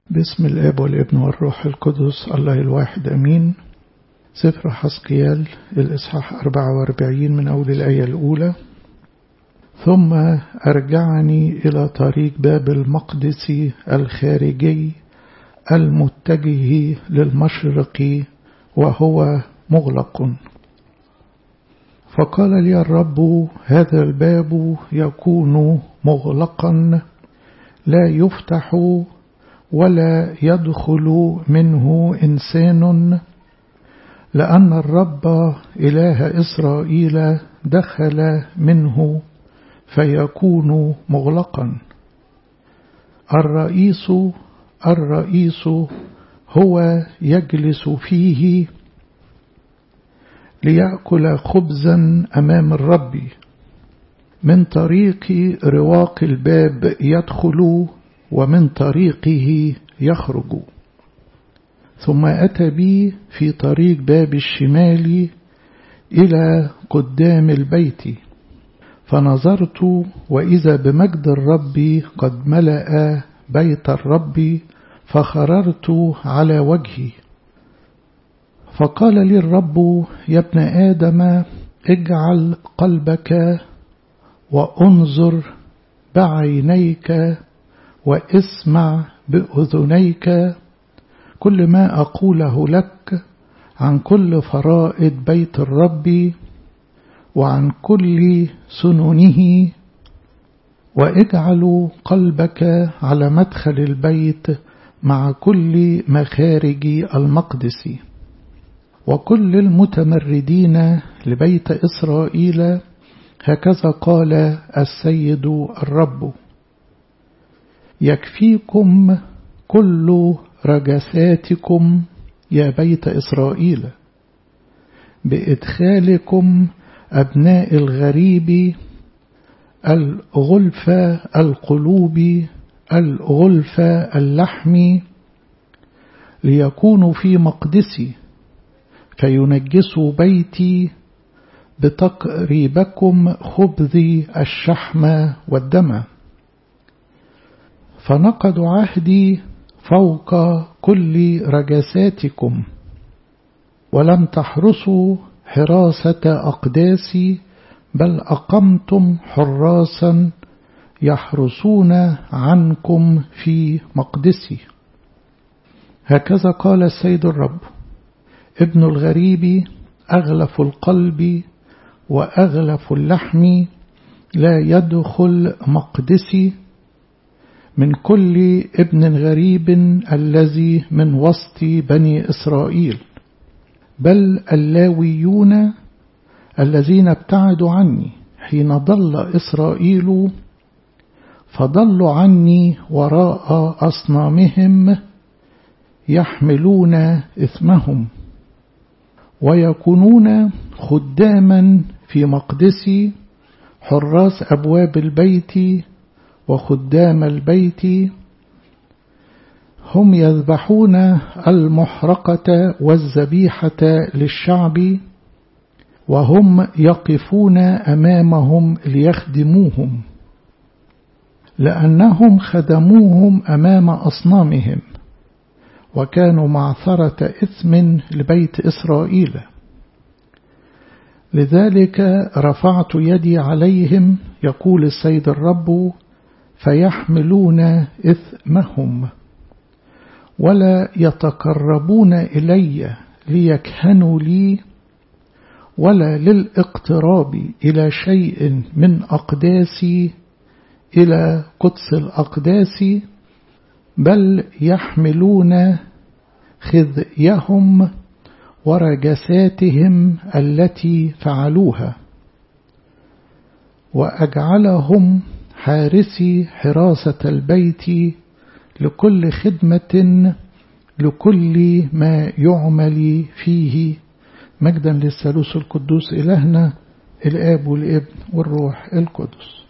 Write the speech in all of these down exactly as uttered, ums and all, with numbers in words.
باسم الآب والابن والروح القدس الله الواحد أمين. سفر حزقيال الإصحاح أربعة وأربعين من أول الآية الأولى. ثم أرجعني إلى طريق باب المقدس الخارجي المتجه للمشرق وهو مغلق. فقال لي الرب: هذا الباب يكون مغلقا لا يفتح ولا يدخل منه إنسان، لأن الرب إله إسرائيل دخل منه فيكون مغلقا. الرئيس الرئيس هو يجلس فيه ليأكل خبزا أمام الرب. من طريق رواق الباب يدخل ومن طريقه يخرج. ثم أتى بي في طريق باب الشمال إلى قدام البيت، فنظرت وإذا بمجد الرب قد ملأ بيت الرب، فخررت على وجهي. فقال لي الرب: يا ابن آدم، اجعل قلبك وانظر بعينيك واسمع بأذنيك كل ما أقوله لك عن كل فرائض بيت الرب وعن كل سننه، واجعل قلبك على مدخل البيت مع كل مخارج المقدس. وكل المتمردين لبيت إسرائيل هكذا قال السيد الرب: يكفيكم كل رجساتكم يا بيت إسرائيل بإدخالكم أبناء الغريب الغلف القلوب الغلف اللحم، ليكونوا في مقدسي فينجسوا بيتي بتقريبكم خبز الشحم والدم. فنقضوا عهدي فوق كل رجساتكم، ولم تحرسوا حراسة أقداسي، بل أقمتم حراسا يحرسون عنكم في مقدسي. هكذا قال السيد الرب: ابن الغريب أغلف القلب وأغلف اللحم لا يدخل مقدسي من كل ابن غريب الذي من وسط بني إسرائيل، بل اللاويون الذين ابتعدوا عني حين ضل إسرائيل، فضلوا عني وراء أصنامهم يحملون إثمهم، ويكونون خداما في مقدسي، حراس أبواب البيت وخدام البيت. هم يذبحون المحرقة والذبيحة للشعب، وهم يقفون أمامهم ليخدموهم، لأنهم خدموهم أمام أصنامهم وكانوا معثرة إثم لبيت إسرائيل. لذلك رفعت يدي عليهم، يقول السيد الرب، فيحملون إثمهم ولا يتقربون إلي ليكهنوا لي، ولا للاقتراب إلى شيء من أقداسي إلى قدس الأقداس، بل يحملون خذيهم ورجساتهم التي فعلوها، وأجعلهم حارسي حراسة البيت لكل خدمة لكل ما يعمل فيه. مجدا للثالوث القدوس إلهنا الآب والابن والروح القدس.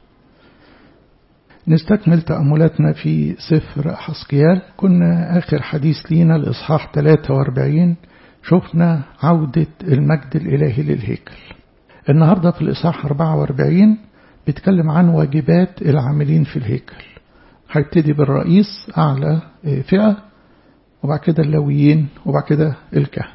نستكمل تأملاتنا في سفر حزقيال. كنا آخر حديث لينا الإصحاح ثلاثة وأربعين، شفنا عودة المجد الإلهي للهيكل. النهاردة في الإصحاح أربعة وأربعين بيتكلم عن واجبات العاملين في الهيكل. هيبتدي بالرئيس أعلى فئة وبعد كده اللاويين وبعد كده الكهنة.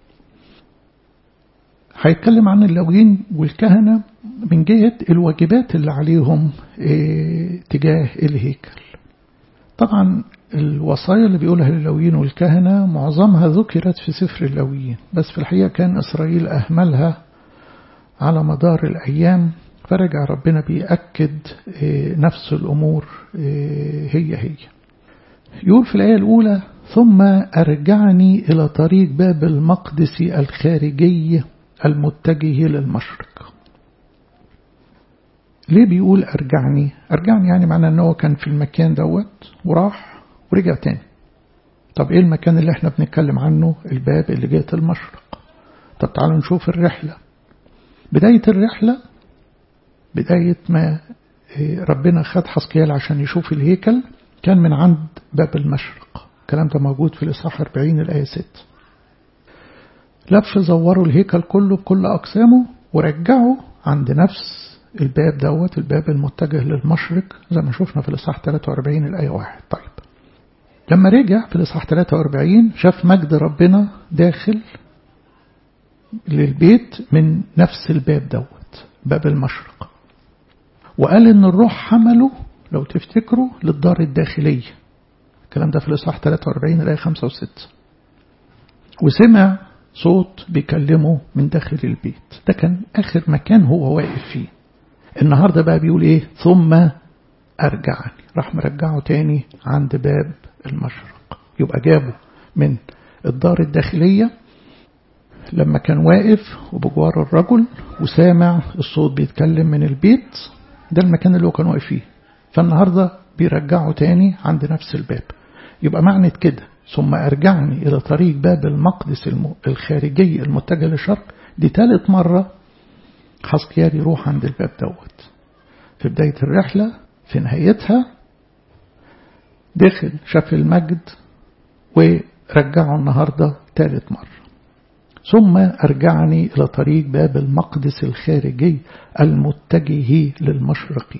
هيتكلم عن اللاويين والكهنة من جهة الواجبات اللي عليهم اه تجاه الهيكل. طبعا الوصايا اللي بيقولها للاويين والكهنة معظمها ذكرت في سفر اللاويين، بس في الحقيقة كان إسرائيل أهملها على مدار الأيام، فرجع ربنا بيأكد نفس الأمور هي هي. يقول في الآية الأولى: ثم أرجعني إلى طريق باب المقدس الخارجي المتجه للمشرق. ليه بيقول أرجعني؟ أرجعني يعني معنى أنه كان في المكان دوت وراح ورجع تاني. طب إيه المكان اللي احنا بنتكلم عنه؟ الباب اللي جهة المشرق. طب تعالوا نشوف الرحلة. بداية الرحلة، بداية ما ربنا خد حسقيال عشان يشوف الهيكل، كان من عند باب المشرق. الكلام ده موجود في الإصحاح أربعين الآية ستة. لف زوروا الهيكل كله بكل أقسامه ورجعوا عند نفس الباب دوت، الباب المتجه للمشرق زي ما شفنا في الإصحاح ثلاثة وأربعين الآية واحد. طيب لما رجع في الإصحاح ثلاثة وأربعين شاف مجد ربنا داخل للبيت من نفس الباب دوت، باب المشرق، وقال إن الروح حمله لو تفتكروا للدار الداخلية. الكلام ده في الإصحاح ثلاثة وأربعين الآية خمسة وستة. وسمع صوت بيكلمه من داخل البيت. ده كان آخر مكان هو واقف فيه. النهاردة بقى بيقول إيه؟ ثم أرجعني، راح مرجعه تاني عند باب المشرق. يبقى جابه من الدار الداخلية لما كان واقف وبجوار الرجل وسامع الصوت بيتكلم من البيت، ده المكان اللي هو كان واقف فيه. فالنهاردة بيرجعه تاني عند نفس الباب. يبقى معنى كده ثم أرجعني إلى طريق باب المقدس الخارجي المتجه للشرق، دي ثالث مرة حسقيال يروح عند الباب دوت. في بداية الرحلة، في نهايتها، دخل شاف المجد ورجعه النهاردة ثالث مرة. ثم أرجعني إلى طريق باب المقدس الخارجي المتجه للمشرق.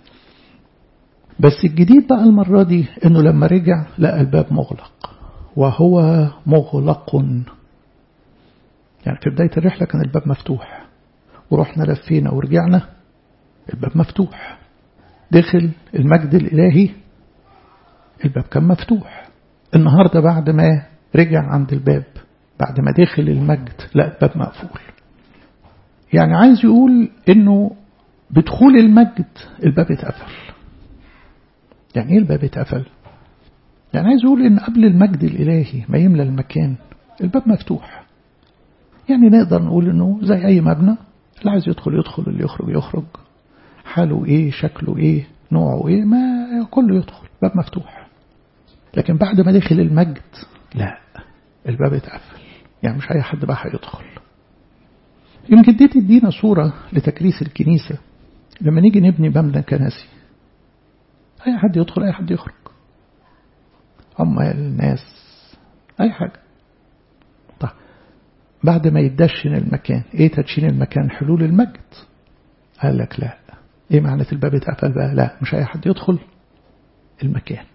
بس الجديد بقى المرة دي إنه لما رجع لقى الباب مغلق، وهو مغلق. يعني في بداية الرحلة كان الباب مفتوح، ورحنا لفينا ورجعنا الباب مفتوح. دخل المجد الإلهي الباب كان مفتوح. النهاردة بعد ما رجع عند الباب، بعد ما دخل المجد، لا الباب مقفول. يعني عايز يقول إنه بدخول المجد الباب اتقفل. يعني ايه الباب اتقفل؟ يعني عايز يقول ان قبل المجد الالهي ما يملى المكان الباب مفتوح. يعني نقدر نقول انه زي اي مبنى، اللي عايز يدخل يدخل، اللي يخرج يخرج، حاله ايه، شكله ايه، نوعه ايه، ما كله يدخل، باب مفتوح. لكن بعد ما دخل المجد لا، الباب اتقفل. يعني مش اي حد بقى هيدخل. يمكن دي تدينا صورة لتكريس الكنيسة. لما نيجي نبني مبنى كنسي، أي حد يدخل أي حد يخرج، أما الناس أي حاجة. طيب بعد ما يدشن المكان، إيه تدشين المكان؟ حلول المجد. قال لك لا، إيه معنى الباب اتقفل بقى؟ لا، مش أي حد يدخل المكان.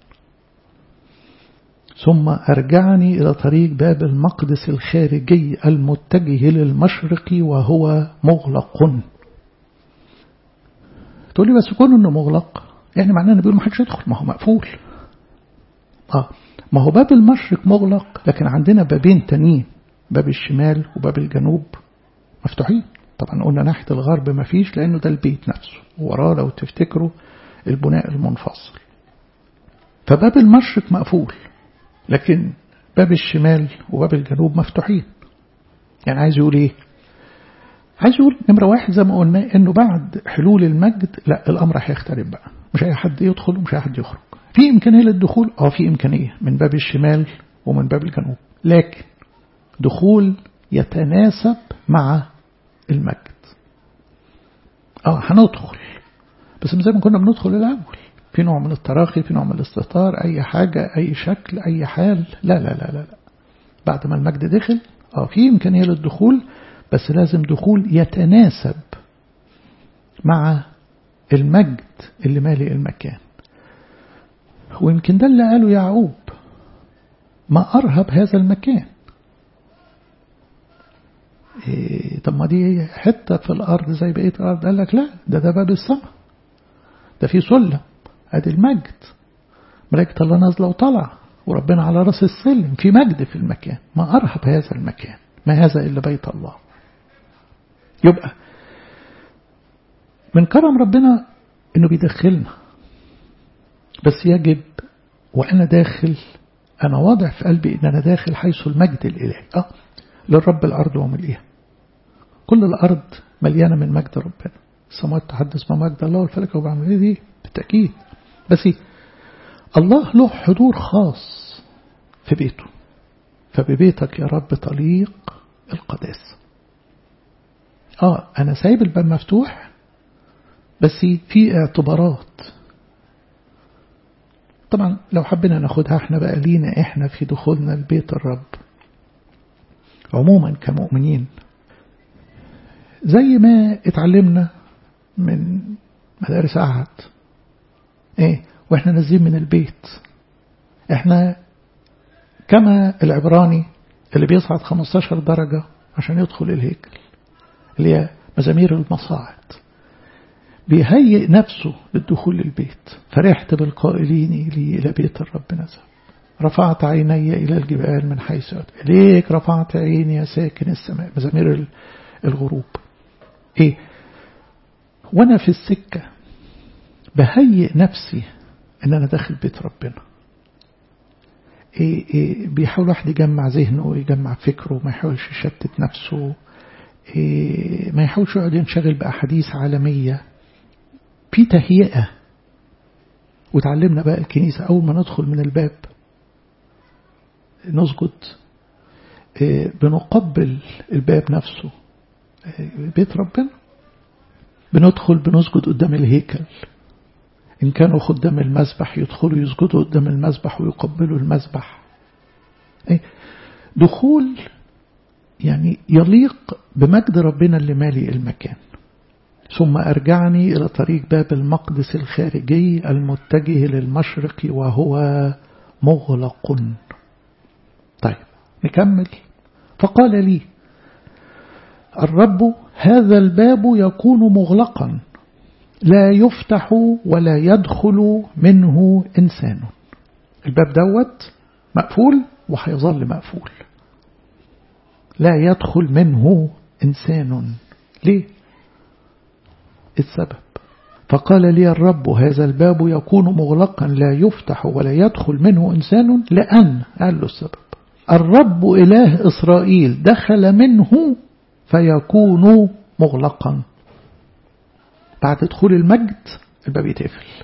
ثم أرجعني إلى طريق باب المقدس الخارجي المتجه للمشرق وهو مغلق. تقول لي بس كون إنه مغلق يعني معناه إنه بيقول ما حدش يدخل، ما هو مقفول. آه ما هو باب المشرق مغلق، لكن عندنا بابين تانيين، باب الشمال وباب الجنوب مفتوحين. طبعا قلنا ناحية الغرب ما فيش، لأنه ده البيت نفسه، وراه لو تفتكروا البناء المنفصل. فباب المشرق مقفول، لكن باب الشمال وباب الجنوب مفتوحين. يعني عايز يقول ايه؟ عايز يقول نمرة واحد زي ما قلنا انه بعد حلول المجد لا، الامر هيختلف بقى، مش اي حد يدخل ومش اي حد يخرج. في امكانية للدخول، اه في امكانية من باب الشمال ومن باب الجنوب، لكن دخول يتناسب مع المجد. اه هندخل، بس زي ما كنا بندخل الاول، في نوع من التراخي، في نوع من الاستهتار، اي حاجة، اي شكل، اي حال. لا لا لا لا, لا. بعد ما المجد دخل اه في امكانية للدخول، بس لازم دخول يتناسب مع المجد اللي مالي المكان. ويمكن ده اللي قاله يعقوب ما أرهب هذا المكان. إيه طب ما دي حتة في الأرض زي بقية الأرض. قال لك لا، ده ده باب السماء، ده في سلم، ادي المجد، ملائكة الله نازلة وطلع وربنا على رأس السلم، في مجد في المكان. ما أرهب هذا المكان، ما هذا إلا بيت الله. يبقى من كرم ربنا إنه بيدخلنا، بس يجب وأنا داخل أنا واضع في قلبي إن أنا داخل حيث المجد الإلهي. أه للرب الأرض وملئها، كل الأرض مليانة من مجد ربنا. السماوات تحدث بمجد الله والفلك وبعمل دي بالتأكيد. بس الله له حضور خاص في بيته، فببيتك يا رب طليق القداسة. آه أنا سايب الباب مفتوح، بس في اعتبارات. طبعا لو حبينا ناخدها احنا بقى لينا احنا في دخولنا لبيت الرب عموما كمؤمنين، زي ما اتعلمنا من مدارس أحد ايه واحنا نازلين من البيت، احنا كما العبراني اللي بيصعد خمستاشر درجة عشان يدخل الهيكل، اللي هي مزامير المصاعد، بيهيئ نفسه للدخول للبيت. فرحت بالقائلين لي إلى بيت الرب نزل، رفعت عيني إلى الجبال من حيث أتى إليك، رفعت عيني يا ساكن السماء. مزامير الغروب. إيه وأنا في السكة بهيئ نفسي إن أنا داخل بيت ربنا. إيه إيه بيحاول واحد يجمع ذهنه ويجمع فكره، ما يحاولش يشتت نفسه، إيه ما يحاولش يقعد ينشغل بأحاديث عالمية، في تهيئة. وتعلمنا بقى الكنيسة أول ما ندخل من الباب نسجد، إيه بنقبل الباب نفسه، إيه بيت ربنا. بندخل بنسجد قدام الهيكل، إن كانوا خدام المذبح يدخلوا يسجدوا قدام المذبح ويقبلوا المذبح. إيه دخول يعني يليق بمجد ربنا اللي مالي المكان. ثم أرجعني إلى طريق باب المقدس الخارجي المتجه للمشرق وهو مغلق. طيب نكمل. فقال لي الرب هذا الباب يكون مغلقا لا يفتح ولا يدخل منه إنسان. الباب دوت مقفول وهيظل مقفول، لا يدخل منه إنسان. ليه؟ السبب. فقال لي الرب هذا الباب يكون مغلقا لا يفتح ولا يدخل منه إنسان، لأن قال له السبب الرب إله إسرائيل دخل منه فيكون مغلقا. بعد دخول المجد الباب يتقفل.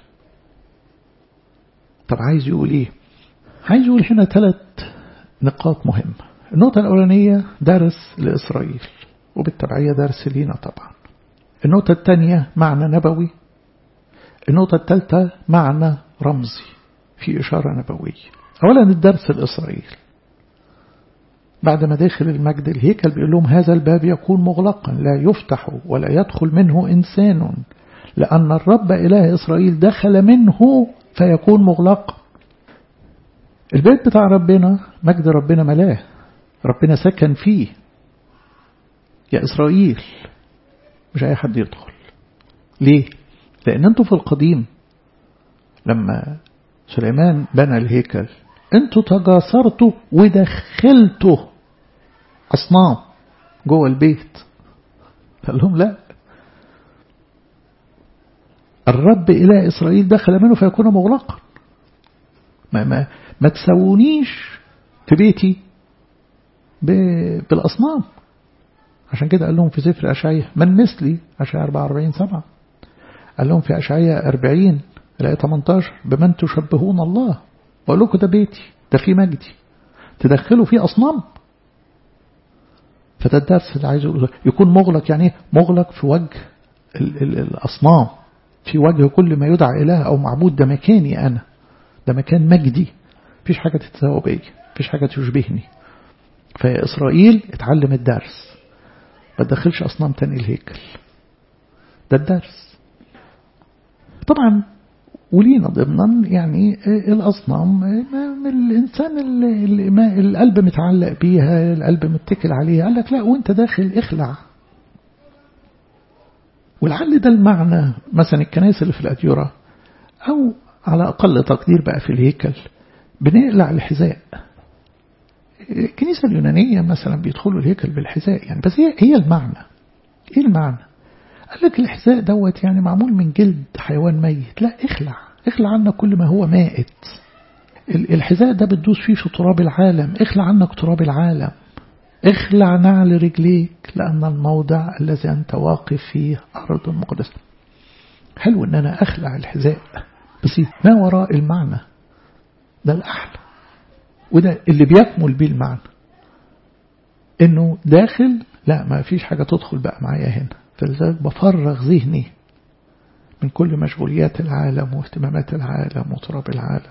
طب عايز يقول ايه؟ عايز يقول هنا ثلاث نقاط مهمة. النقطة الأولانية درس لإسرائيل، وبالتبعية درس لينا طبعا. النقطة الثانية معنى نبوي. النقطة الثالثة معنى رمزي في إشارة نبوية. أولا الدرس لإسرائيل، بعد ما داخل المجد الهيكل بيقول لهم هذا الباب يكون مغلقا لا يفتح ولا يدخل منه إنسان، لأن الرب إله إسرائيل دخل منه فيكون مغلق. البيت بتاع ربنا مجد ربنا ملاه، ربنا سكن فيه يا إسرائيل، مش أي حد يدخل. ليه؟ لأن أنتوا في القديم لما سليمان بنى الهيكل أنتوا تجاسرتوا ودخلتوا أصنام جوه البيت. قال لهم لا، الرب إله إسرائيل دخل منه فيكون مغلقا. ما, ما, ما تسوونيش في بيتي بالأصنام. عشان كده قال لهم في سفر أشعياء من مثلي، أشعياء أربعة وأربعين سبعة، قال لهم في أشعياء أربعين الآية ثمانية عشر بمن تشبهون الله. وقال لكم ده بيتي، ده في مجدي، تدخلوا فيه أصنام. فده الدرس اللي عايز أقوله، يكون مغلق. يعني مغلق في وجه ال ال الأصنام، في وجه كل ما يدعى إله أو معبود. ده مكاني أنا، ده مكان مجدي، مفيش حاجة تتساوى بيا، مفيش حاجة تشبهني. فيا إسرائيل اتعلم الدرس، ما تدخلش أصنام تاني الهيكل. ده الدرس طبعا. ولينا ضمنا يعني الأصنام الإنسان اللي ما القلب متعلق بيها، القلب متكل عليها، قال لك لا وانت داخل اخلع. ولعل ده المعنى مثلا الكنائس اللي في الأديرة أو على أقل تقدير بقى في الهيكل بنقلع الحذاء. الكنيسة اليونانية مثلا بيدخلوا الهيكل بالحذاء يعني، بس هي هي المعنى. ايه المعنى؟ قال لك الحذاء دوت يعني معمول من جلد حيوان ميت، لا اخلع اخلع عنك كل ما هو مائت. الحذاء ده بتدوس فيه في تراب العالم، اخلع عنك تراب العالم، اخلع نعل رجليك لأن الموضع الذي أنت واقف فيه أرض مقدسة. حلو ان انا اخلع الحذاء، بس ما وراء المعنى ده الأحلى، وده اللي بيكمل بيه المعنى، انه داخل لا ما فيش حاجة تدخل بقى معايا هنا، فلذلك بفرغ ذهني من كل مشغوليات العالم واهتمامات العالم وتراب العالم.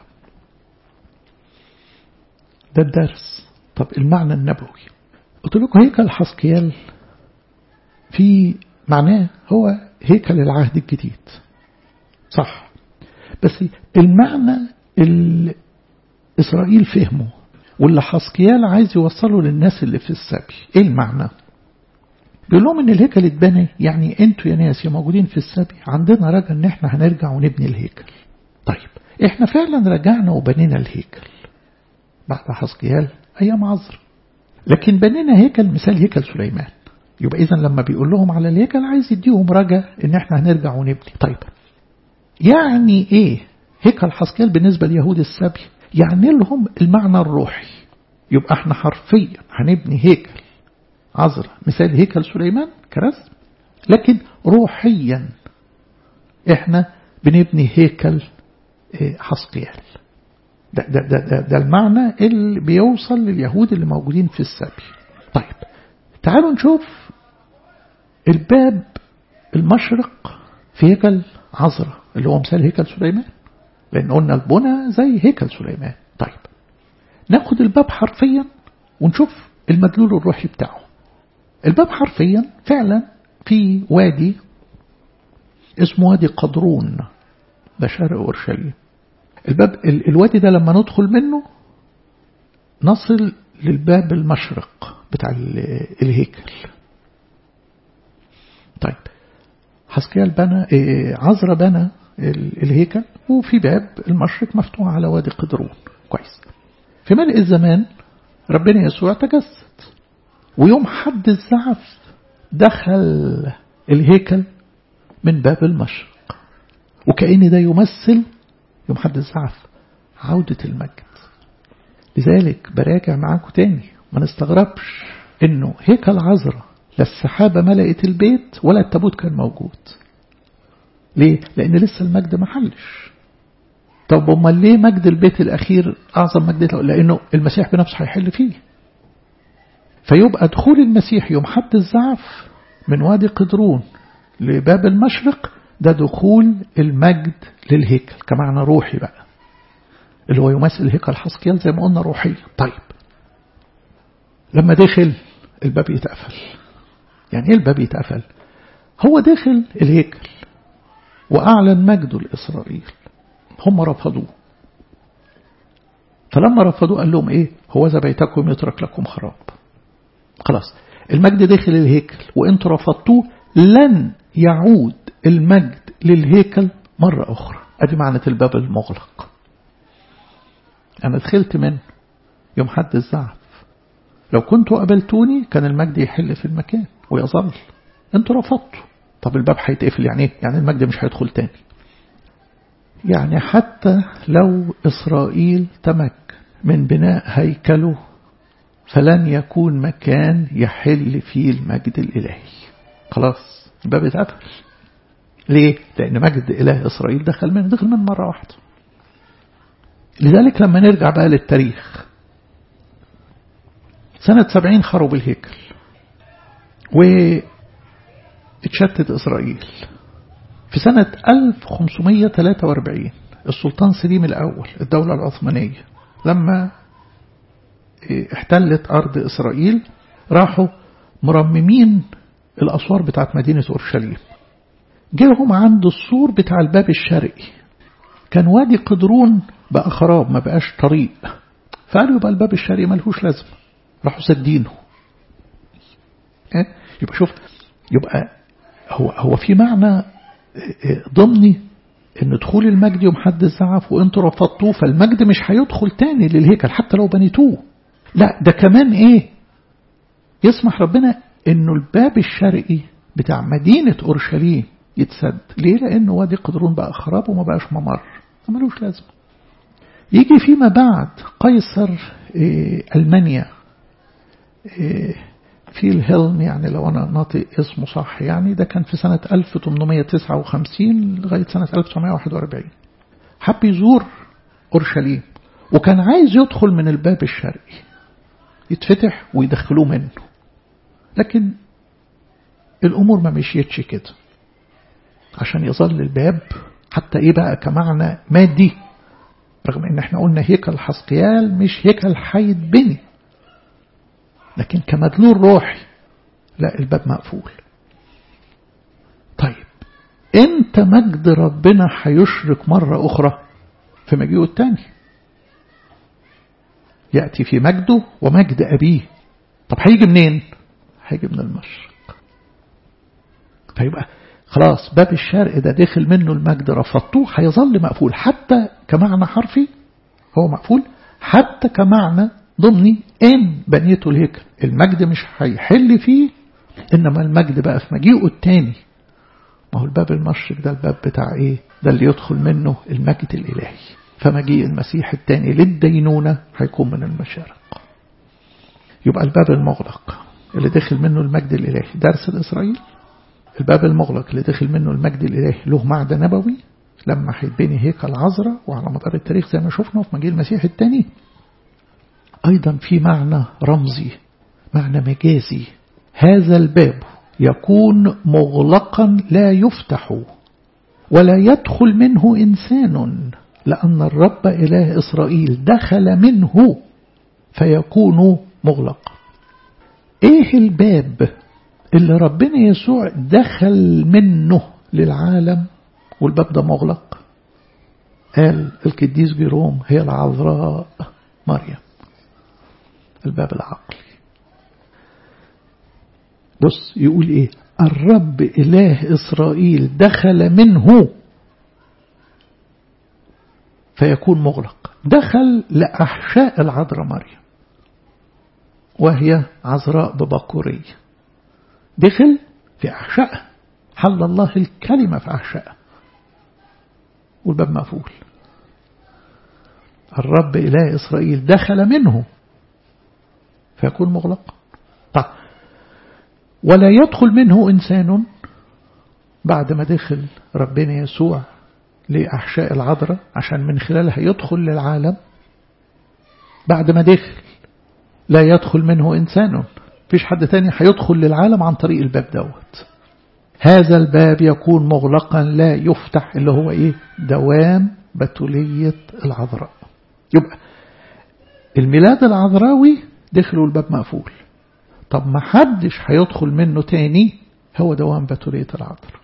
ده الدرس. طب المعنى النبوي قلت لكم هيكل حسقيال في معناه هو هيكل العهد الجديد صح، بس المعنى اللي إسرائيل فهمه واللي حسقيال عايز يوصله للناس اللي في السبي ايه المعنى؟ بيقول لهم ان الهيكل اتبنى، يعني انتوا يا ناس يا موجودين في السبي عندنا رجاء ان احنا هنرجع ونبني الهيكل. طيب احنا فعلا رجعنا وبنينا الهيكل بعد حسقيال ايام عزرا، لكن بنينا هيكل مثال هيكل سليمان. يبقى اذا لما بيقول لهم على الهيكل عايز يديهم رجاء ان احنا هنرجع ونبني. طيب يعني ايه هيكل حسقيال بالنسبة ليهود السبي؟ يعني لهم المعنى الروحي. يبقى احنا حرفيا هنبني هيكل عزرا مثال هيكل سليمان كرسم، لكن روحيا احنا بنبني هيكل حسقيال. ده, ده, ده, ده, ده المعنى اللي بيوصل لليهود اللي موجودين في السبي. طيب تعالوا نشوف الباب المشرق في هيكل عزرا اللي هو مثال هيكل سليمان، لأن قلنا البنى زي هيكل سليمان. طيب ناخد الباب حرفيا ونشوف المدلول الروحي بتاعه. الباب حرفيا فعلا في وادي اسمه وادي قدرون، ده شرق أورشليم. الباب الوادي ده لما ندخل منه نصل للباب المشرق بتاع الهيكل. طيب حسقيال بنى عزرا بنى الهيكل وفي باب المشرق مفتوح على وادي قدرون. كويس. في ملء الزمان ربنا يسوع تجسد، ويوم حد الزعف دخل الهيكل من باب المشرق، وكأن ده يمثل يوم حد الزعف عودة المجد. لذلك براجع معاكم تاني، ما نستغربش انه هيكل عزرا لا السحابة ملأت البيت ولا التابوت كان موجود. ليه؟ لأن لسه المجد ما حلش. طب امال ليه مجد البيت الأخير أعظم مجد؟ لأنه المسيح بنفسه هيحل فيه. فيبقى دخول المسيح يوم حد الزعف من وادي قدرون لباب المشرق ده دخول المجد للهيكل كمعنى روحي بقى، اللي هو يمثل هيكل حسقيال زي ما قلنا روحيا. طيب لما دخل الباب يتقفل. يعني ايه الباب يتقفل؟ هو داخل الهيكل وأعلن مجده لإسرائيل، هم رفضوه. فلما رفضوه قال لهم ايه؟ هو ذا بيتكم يترك لكم خراب. خلاص المجد داخل الهيكل وانتوا رفضتوه، لن يعود المجد للهيكل مرة أخرى. ادي معنى الباب المغلق. أنا دخلت منه يوم حد الزعف، لو كنتوا قبلتوني كان المجد يحل في المكان ويظل. انتوا رفضتوا، طب الباب هيتقفل. يعني ايه؟ يعني المجد مش هيدخل تاني. يعني حتى لو إسرائيل تمكن من بناء هيكله فلن يكون مكان يحل فيه المجد الإلهي. خلاص الباب اتقفل. ليه؟ لأن مجد إله إسرائيل دخل منه دخل منه مرة واحدة. لذلك لما نرجع بقى للتاريخ، سنة سبعين خرب الهيكل واتشتت إسرائيل. في سنة ألف وخمسمائة وثلاثة وأربعين السلطان سليم الأول الدولة العثمانية لما احتلت أرض إسرائيل راحوا مرممين الأسوار بتاعت مدينة أورشليم. جيهم عند السور بتاع الباب الشرقي، كان وادي قدرون بقى خراب ما بقاش طريق، فقالوا يبقى الباب الشرقي ملهوش لازمة، راحوا سدينه. يبقى شوف، يبقى هو هو في معنى ضمني ان دخول المجد يوم حد الزعف وانتوا رفضتوه، فالمجد مش هيدخل تاني للهيكل حتى لو بنيتوه. لا ده كمان ايه، يسمح ربنا انه الباب الشرقي بتاع مدينة اورشليم يتسد. ليه؟ لانه وادي قدرون بقى خراب وما بقاش ممر، ملوش لازمه. يجي فيما بعد قيصر إيه ألمانيا إيه في الهلم، يعني لو أنا ناطق اسمه صح، يعني ده كان في سنة ألف وثمانمائة وتسعة وخمسين لغاية سنة ألف وتسعمائة وواحد وأربعين. حب يزور أورشليم وكان عايز يدخل من الباب الشرقي يتفتح ويدخلوه منه، لكن الأمور ما مشيتش كده. عشان يظل الباب حتى إيه بقى كمعنى مادي، رغم إن احنا قلنا هيكل حسقيال مش هيكل هيتبني، لكن كمدلول روحي لا، الباب مقفول. طيب انت مجد ربنا هيشرك مرة أخرى في مجيئه الثاني، يأتي في مجده ومجد أبيه. طب هيجي منين؟ هيجي من المشرق. فيبقى خلاص باب الشرق ده داخل منه المجد رفضتوه، هيظل مقفول حتى كمعنى حرفي هو مقفول، حتى كمعنى ضمني إن بنيته الهيكل المجد مش هيحل فيه، إنما المجد بقى في مجيئه التاني. ما هو الباب المشرق ده الباب بتاع إيه؟ ده اللي يدخل منه المجد الإلهي. فمجيء المسيح التاني للدينونة هيكون من المشارق. يبقى الباب المغلق اللي داخل منه المجد الإلهي درس الإسرائيل، الباب المغلق اللي داخل منه المجد الإلهي له معنى نبوي لما هيتبني هيكل عذراء، وعلى مدار التاريخ زي ما شفنا في مجيء المسيح الثاني أيضا في معنى رمزي، معنى مجازي. هذا الباب يكون مغلقا لا يفتح ولا يدخل منه إنسان، لأن الرب إله إسرائيل دخل منه فيكون مغلق. إيه الباب اللي ربنا يسوع دخل منه للعالم والباب ده مغلق؟ قال القديس جيروم هي العذراء مريم، الباب العقلي. بص يقول ايه؟ الرب إله إسرائيل دخل منه فيكون مغلق. دخل لأحشاء العذراء مريم وهي عذراء ببكورية، دخل في أحشائها، حل الله الكلمة في أحشائها والباب مقفول. الرب إله إسرائيل دخل منه فيكون مغلق. طيب ولا يدخل منه إنسان، بعد ما دخل ربنا يسوع لأحشاء العذراء عشان من خلالها يدخل للعالم، بعد ما دخل لا يدخل منه إنسان، فيش حد تاني هيدخل للعالم عن طريق الباب دوت. هذا الباب يكون مغلقا لا يفتح، اللي هو ايه؟ دوام بتولية العذراء. يبقى الميلاد العذراوي دخلوا الباب مقفول، طب ما حدش هيدخل منه تاني، هو دوام بتولية العذراء.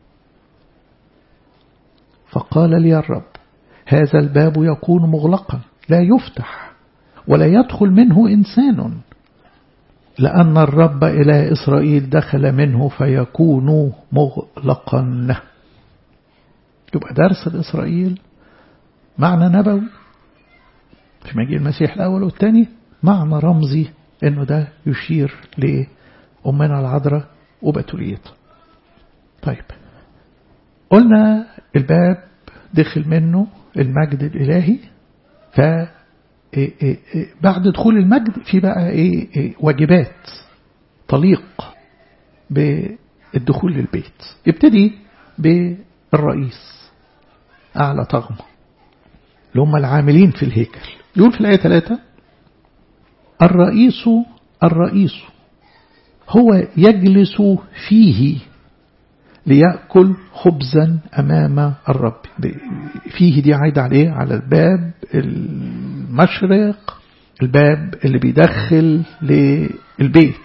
فقال لي الرب هذا الباب يكون مغلقا لا يفتح ولا يدخل منه إنسان، لأن الرب إله إسرائيل دخل منه فيكون مغلقا. يبقى درس الإسرائيل معنى نبوي في مجيء المسيح الأول والثاني، معنى رمزي إنه ده يشير لأمنا العذراء وبتوليتها. طيب قلنا الباب دخل منه المجد الإلهي، ف إيه إيه إيه بعد دخول المجد في بقى إيه إيه واجبات تليق بالدخول للبيت. يبتدي بالرئيس أعلى طغمة اللي هم العاملين في الهيكل. يقول في الآية ثلاثة الرئيس الرئيس هو يجلس فيه ليأكل خبزا أمام الرب. فيه دي عايدة عليه على الباب المشرق، الباب اللي بيدخل للبيت،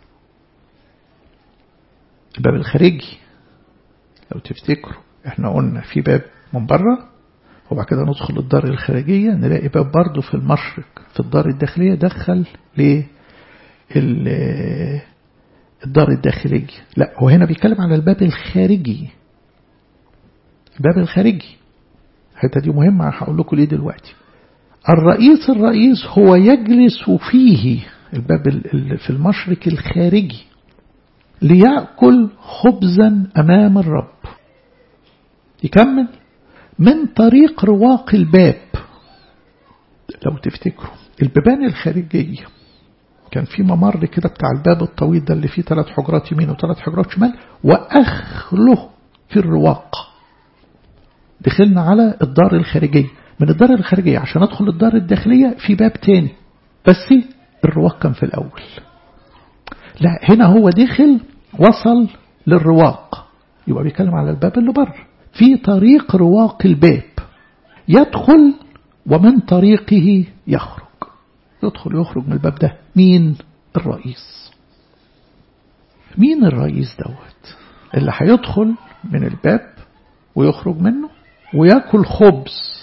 الباب الخارجي. لو تفتكروا احنا قلنا في باب من بره وبعد كده ندخل الدار الخارجية نلاقي باب برضه في المشرق في الدار الداخلية دخل للدار الداخلية. لا هو هنا بيتكلم على الباب الخارجي. الباب الخارجي الحته دي مهمة هقول لكم ليه دلوقتي. الرئيس الرئيس هو يجلس فيه الباب في المشرق الخارجي ليأكل خبزا أمام الرب. يكمل من طريق رواق الباب. لو تفتكروا البيبان الخارجية كان في ممر كده بتاع الباب الطويل ده اللي فيه ثلاث حجرات يمين وثلاث حجرات شمال وأخله في الرواق. دخلنا على الدار الخارجية. من الدار الخارجية عشان أدخل الدار الداخلية في باب تاني بس الرواق كان في الأول. لا هنا هو دخل وصل للرواق يبقى بيتكلم على الباب اللي بره. في طريق رواق الباب يدخل ومن طريقه يخرج. يدخل يخرج من الباب ده مين؟ الرئيس. مين الرئيس دوت؟ اللي هيدخل من الباب ويخرج منه ويأكل خبز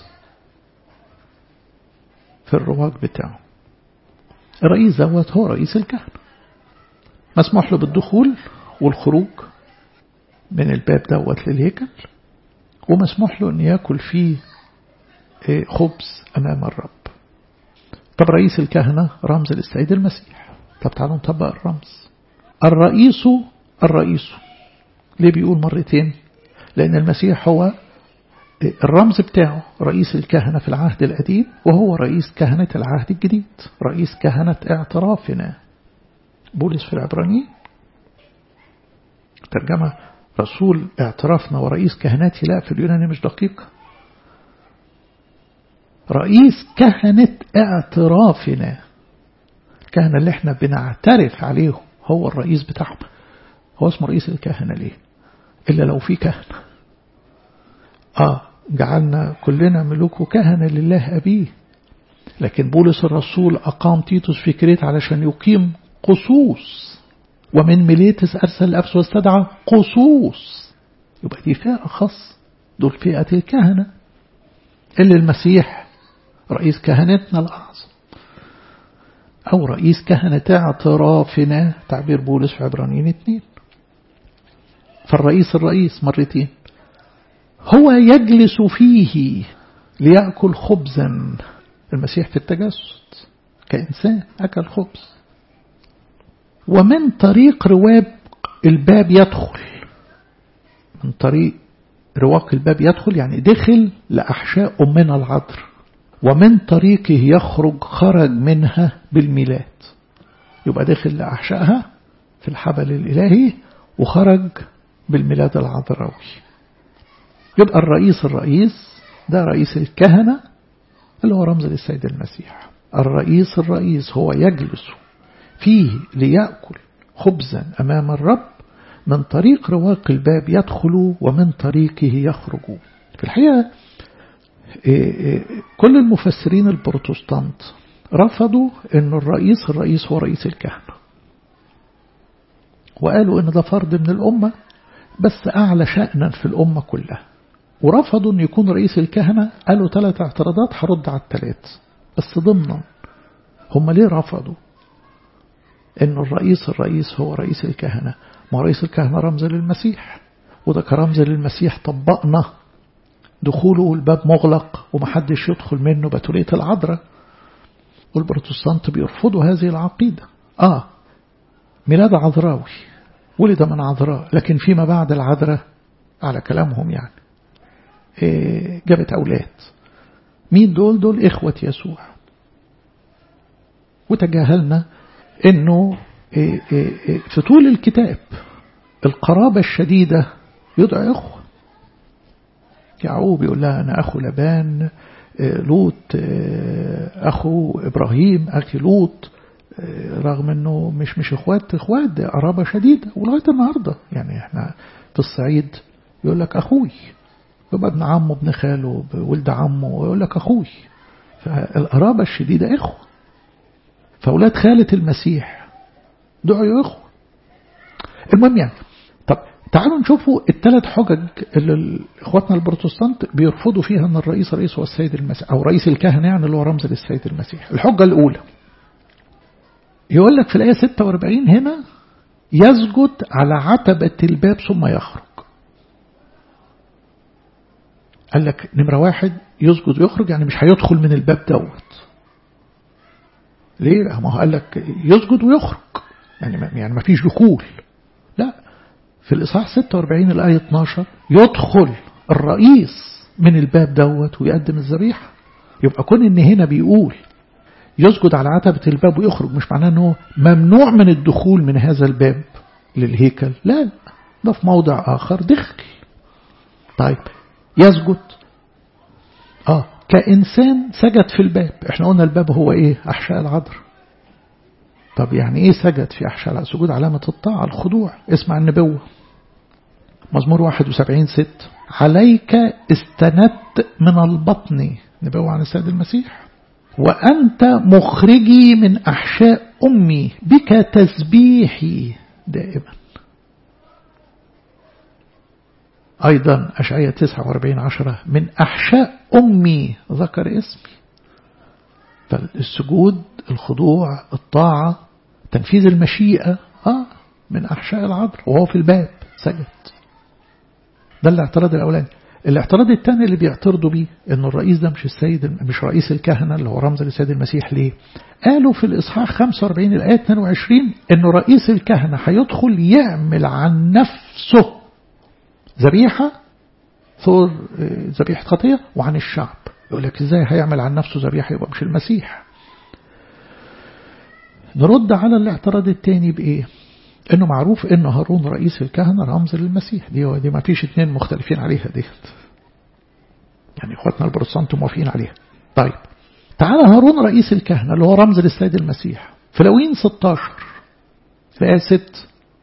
في الرواق بتاعه. الرئيس دوت هو رئيس الكهنة. مسموح له بالدخول والخروج من الباب دوت للهيكل ومسموح له أن يأكل فيه خبز أمام الرب. طب رئيس الكهنة رمز للسيد المسيح. طب تعالوا نطبق الرمز. الرئيس الرئيس ليه بيقول مرتين؟ لأن المسيح هو الرمز بتاعه رئيس الكهنة في العهد القديم وهو رئيس كهنة العهد الجديد. رئيس كهنة اعترافنا. بولس في العبرانيين ترجمة رسول اعترافنا ورئيس كهنتي. لا في اليوناني مش دقيق. رئيس كهنة اعترافنا. الكهنة اللي احنا بنعترف عليهم هو الرئيس بتاعهم. هو اسمه رئيس الكهنة ليه؟ إلا لو في كهنة. آه جعلنا كلنا ملوك وكهنة لله أبيه. لكن بولس الرسول أقام تيتوس في كريت علشان يقيم قصوص ومن ميليتس أرسل أفس واستدعى قصوص. يبقى دي فئة خاص. دول فئة الكهنة اللي المسيح رئيس كهنتنا الأعظم أو رئيس كهنة اعترافنا تعبير بولس في عبرانيين اتنين. فالرئيس الرئيس مرتين هو يجلس فيه ليأكل خبزا. المسيح في التجسد كإنسان أكل خبز. ومن طريق رواق الباب يدخل. من طريق رواق الباب يدخل يعني دخل لأحشاء أمنا العذراء ومن طريقه يخرج خرج منها بالميلاد. يبقى دخل لأحشائها في الحبل الإلهي وخرج بالميلاد العذراوي. يبقى الرئيس الرئيس ده رئيس الكهنة اللي هو رمز للسيد المسيح. الرئيس الرئيس هو يجلس فيه ليأكل خبزا أمام الرب من طريق رواق الباب يدخل ومن طريقه يخرج. في الحقيقة كل المفسرين البروتستانت رفضوا أن الرئيس الرئيس هو رئيس الكهنة وقالوا أن ده فرد من الأمة بس أعلى شأنا في الأمة كلها. ورفضوا أن يكون رئيس الكهنة. قالوا ثلاث اعتراضات هرد على الثلاث بس ضمنا. هم ليه رفضوا أن الرئيس الرئيس هو رئيس الكهنة؟ ما رئيس الكهنة رمز للمسيح وده كرمز للمسيح طبقنا دخوله الباب مغلق ومحدش يدخل منه بتولية العذراء. والبروتستانت بيرفضوا هذه العقيدة. آه ميلاد عذراوي ولد من عذراء لكن فيما بعد العذراء على كلامهم يعني إيه جابت أولاد. مين دول؟ دول إخوة يسوع. وتجاهلنا إنه إيه إيه في طول الكتاب القرابة الشديدة يدعى إخوة. يعقوب يقول لها أنا أخو لبان، لوط أخو إبراهيم أخي لوط، رغم أنه مش مش إخوات إخوات ده قرابة شديدة. ولغاية النهاردة يعني إحنا في الصعيد يقول لك أخوي يبقى ابن عمه ابن خاله ولد عمه ويقول لك أخوي. فالقرابة الشديدة إخوة. فأولاد خالة المسيح دعوا إخوة. المهم يعني طب تعالوا نشوفوا الثلاث حجج اللي اخواتنا البروتستانت بيرفضوا فيها ان الرئيس رئيس هو السيد المسيح، او رئيس الكهنة يعني اللي هو رمز للسيد المسيح. الحجة الاولى يقول لك في الآية ستة وأربعين هنا يسجد على عتبة الباب ثم يخرج. قال لك نمرة واحد يسجد ويخرج، يعني مش هيدخل من الباب دوت. ليه؟ ما هو قال لك يسجد ويخرج، يعني ما يعني ما فيش دخول. لا، في الإصحاح ستة وأربعين الآية اثناشر يدخل الرئيس من الباب دوت ويقدم الذبيحة. يبقى كون إن هنا بيقول يسجد على عتبة الباب ويخرج مش معناه أنه ممنوع من الدخول من هذا الباب للهيكل، لا، ده في موضع آخر دخل. طيب يسجد آه كإنسان سجد في الباب. احنا قلنا الباب هو ايه؟ أحشاء العذر. طب يعني ايه سجد في أحشاء العذر؟ سجود علامة الطاعة الخضوع. اسمع النبوة مزمور واحد وسبعين ست عليك استندت من البطن، نبوة عن السيد المسيح، وأنت مخرجي من أحشاء أمي، بك تسبيحي دائما. أيضا أشعياء تسعة وأربعين عشرة من أحشاء أمي ذكر اسمي. فالسجود الخضوع الطاعة تنفيذ المشيئة آه من أحشاء العذر وهو في الباب سجد. ده الاعتراض الأولاني. الاعتراض الثاني اللي بيعترضوا بيه إن الرئيس ده مش السيد، مش رئيس الكهنة اللي هو رمز للسيد المسيح. ليه؟ قالوا في الإصحاح خمسة وأربعين الآية اثنين وعشرين إنه رئيس الكهنة هيدخل يعمل عن نفسه ذبيحة ثور ذبيحة خطية وعن الشعب. يقول لك إزاي هيعمل عن نفسه ذبيحة يبقى مش المسيح؟ نرد على الاعتراض الثاني بإيه؟ إنه معروف إنه هارون رئيس الكهنة رمز للمسيح. دي دي ما فيش اثنين مختلفين عليها ديت، يعني اخواتنا البروتستانت موافقين عليها. طيب تعالى هارون رئيس الكهنة اللي هو رمز للسيد المسيح في لاويين ستة عشر في آية ستة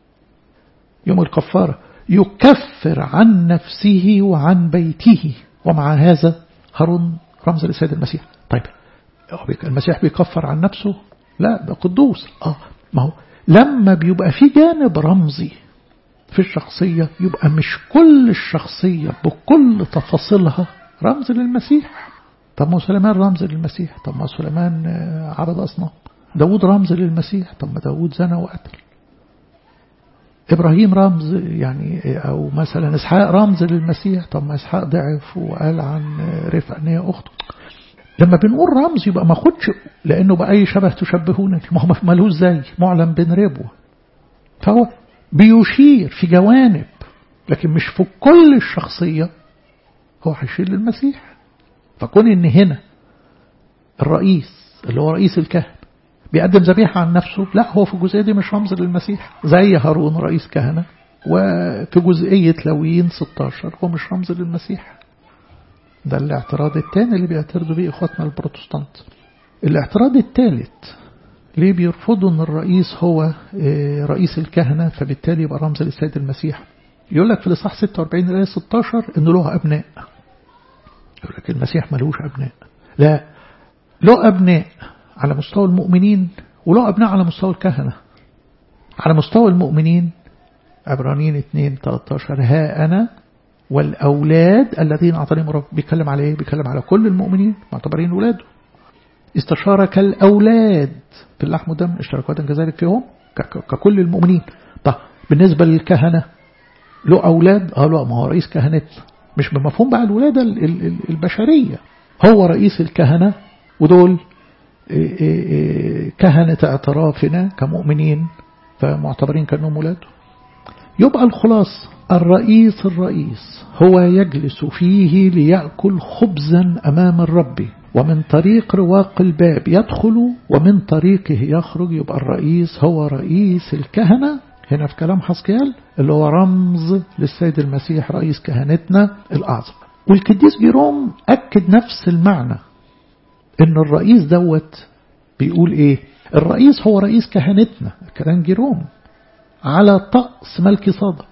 يوم الكفارة يكفر عن نفسه وعن بيته، ومع هذا هارون رمز للسيد المسيح. طيب المسيح بيكفر عن نفسه؟ لا، ده قدوس. اه ما هو لما بيبقى في جانب رمزي في الشخصية يبقى مش كل الشخصية بكل تفاصيلها رمز للمسيح. طب ما سليمان رمز للمسيح، طب ما سليمان عبد أصنام. داود رمز للمسيح، طب ما داود زنى وقتل. إبراهيم رمز يعني، أو مثلا إسحاق رمز للمسيح، طب ما إسحاق ضعف وقال عن رفقة أن هي أخته. لما بنقول رمز يبقى ما خدش لأنه بأي شبه تشبهونني، ما هو ملوش زي معلم بين ربوه، فهو بيشير في جوانب لكن مش في كل الشخصية هو هيشير للمسيح. فكون إن هنا الرئيس اللي هو رئيس الكهنة بيقدم ذبيحة عن نفسه، لا، هو في الجزئية دي مش رمز للمسيح زي هارون رئيس كهنة، وفي جزئية لاويين ستة عشر هو مش رمز للمسيح. ده الاعتراض الثاني اللي بيعترضوا بيه اخواتنا البروتستانت. الاعتراض الثالث ليه بيرفضوا ان الرئيس هو رئيس الكهنة فبالتالي يبقى رمز للسيد المسيح؟ يقول لك في الإصحاح ستة وأربعين الآية ستة عشر انه له ابناء. يقول لك المسيح ملوش ابناء. لا، له ابناء على مستوى المؤمنين وله ابناء على مستوى الكهنة. على مستوى المؤمنين عبرانيين اثنين ثلاثة عشر ها أنا والأولاد الذين أعطانيهم رب. بيتكلم على إيه؟ بيتكلم على كل المؤمنين معتبرين ولاده. استشارك الأولاد في اللحم والدم اشتركوا كذلك فيهم ككل المؤمنين. طب بالنسبة للكهنة له أولاد؟ آه لا، ما هو رئيس كهنتنا مش بمفهوم بقى الولادة البشرية، هو رئيس الكهنة ودول كهنة اعترافنا كمؤمنين فمعتبرين كأنهم ولاده. يبقى الخلاص الرئيس الرئيس هو يجلس فيه ليأكل خبزا أمام الرب، ومن طريق رواق الباب يدخل ومن طريقه يخرج. يبقى الرئيس هو رئيس الكهنة هنا في كلام حسقيال اللي هو رمز للسيد المسيح رئيس كهنتنا الأعظم. والقديس جيروم أكد نفس المعنى، إن الرئيس دوت بيقول إيه؟ الرئيس هو رئيس كهنتنا كلام جيروم على طقس ملكي صادق،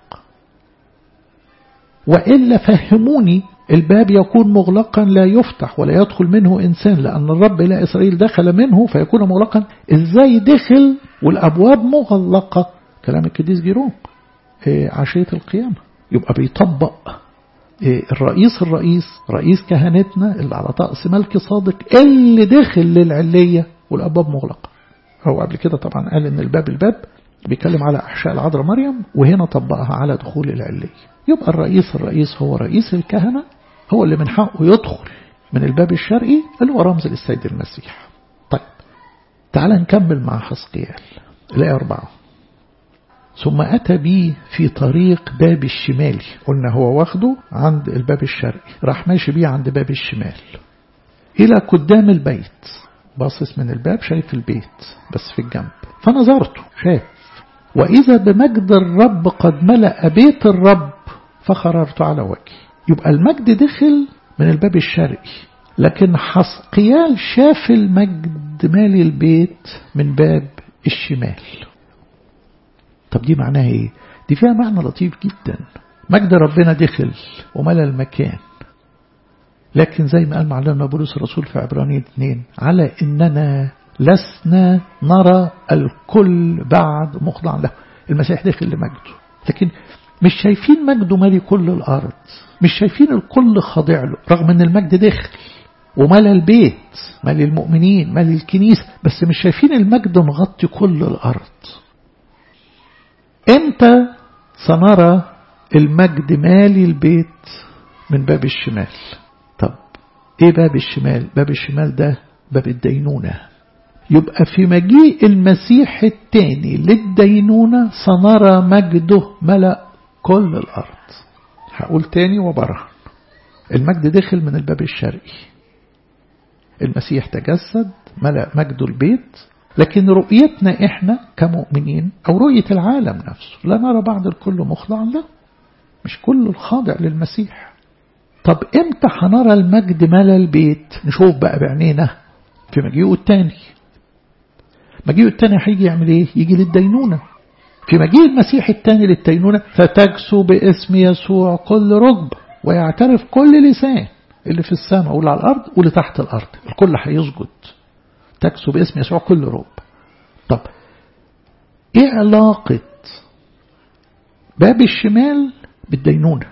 وإلا فهموني الباب يكون مغلقا لا يفتح ولا يدخل منه إنسان، لأن الرب إلى إسرائيل دخل منه فيكون مغلقا. إزاي دخل والأبواب مغلقة؟ كلام القديس جيروم عشية القيامة. يبقى بيطبق الرئيس الرئيس رئيس كهنتنا اللي على طقس ملك صادق اللي داخل للعلية والأبواب مغلقة. هو قبل كده طبعا قال إن الباب الباب بيتكلم على أحشاء العذراء مريم، وهنا طبقها على دخول العلية. يبقى الرئيس الرئيس هو رئيس الكهنة، هو اللي من حقه يدخل من الباب الشرقي اللي هو رمز للسيد المسيح. طيب تعال نكمل مع حزقيال الآية أربعة. ثم أتى بي في طريق باب الشمالي، قلنا هو واخده عند الباب الشرقي، راح ماشي بيه عند باب الشمال إلى قدام البيت. باصص من الباب شايف البيت بس في الجنب، فنظرته شاف وإذا بمجد الرب قد ملأ بيت الرب فخررت على وجهي. يبقى المجد دخل من الباب الشرقي، لكن حزقيال شاف المجد مالي البيت من باب الشمال. طب دي معناها ايه؟ دي فيها معنى لطيف جدا. مجد ربنا دخل وملأ المكان، لكن زي ما قال معلمنا بولس الرسول في عبرانيين اثنين على إننا لسنا نرى الكل بعد مخضع له. المسيح دخل لمجده، لكن مش شايفين مجده مالي كل الأرض، مش شايفين الكل خاضع له، رغم ان المجد دخل وملأ البيت، مالي المؤمنين، مالي الكنيسة، بس مش شايفين المجد مغطي كل الأرض. امتى سنرى المجد مالي البيت؟ من باب الشمال. طب ايه باب الشمال؟ باب الشمال ده باب الدينونة. يبقى في مجيء المسيح الثاني للدينونة سنرى مجده ملأ كل الأرض. هقول تاني وبرهن. المجد دخل من الباب الشرقي، المسيح تجسد ملأ مجده البيت، لكن رؤيتنا احنا كمؤمنين او رؤية العالم نفسه لا نرى بعض الكل مخضع له، مش كل الخاضع للمسيح. طب امتى هنرى المجد ملأ البيت؟ نشوف بقى بعينينا في مجيئه الثاني. مجيئه الثاني هيجي يعمل ايه؟ يجي للدينونة. في مجيء المسيح الثاني للدينونة فتجسو باسم يسوع كل ركبة ويعترف كل لسان، اللي في السماء واللي على الأرض واللي تحت الأرض، الكل هيسجد. تجسو باسم يسوع كل ركبة. طب ايه علاقة باب الشمال بالدينونة؟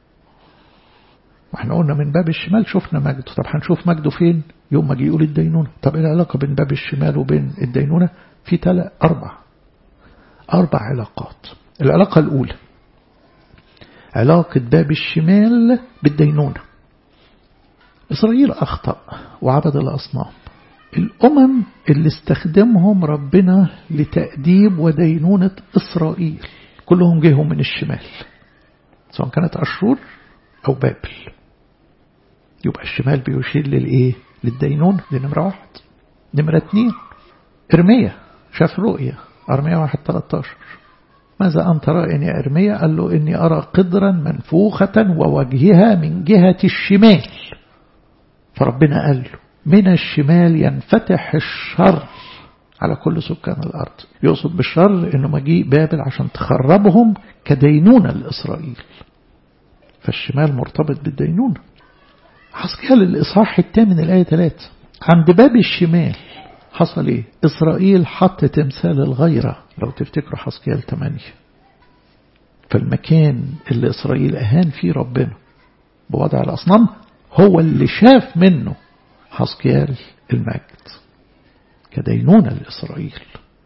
واحنا قلنا من باب الشمال شفنا مجده، طب هنشوف مجده فين؟ يوم ما جي يقول الدينونة. طب ايه العلاقة بين باب الشمال وبين الدينونة؟ في تلات أربع أربع علاقات. العلاقة الأولى علاقة باب الشمال بالدينونة. إسرائيل أخطأ وعبد الأصنام. الأمم اللي استخدمهم ربنا لتأديب ودينونة إسرائيل كلهم جيهم من الشمال، سواء كانت أشور أو بابل. يبقى الشمال بيشير للإيه؟ للدينونة. دي نمرة واحد. نمرة اتنين إرميا شاف رؤية، أرميا واحد تلاتاشر. ماذا أنت رأي يا إرميا؟ قال له إني أرى قدرا منفوخة ووجهها من جهة الشمال. فربنا قال له من الشمال ينفتح الشر على كل سكان الأرض. يقصد بالشر إنه مجيء بابل عشان تخربهم كدينونة لإسرائيل، فالشمال مرتبط بالدينونة. حزقيال الإصحاح الثامن الآية ثلاثة. عند باب الشمال حصل إيه؟ إسرائيل حط تمثال الغيرة، لو تفتكروا حزقيال ثمانية. فالمكان اللي إسرائيل أهان فيه ربنا بوضع الأصنام هو اللي شاف منه حزقيال المجد كدينونة لإسرائيل.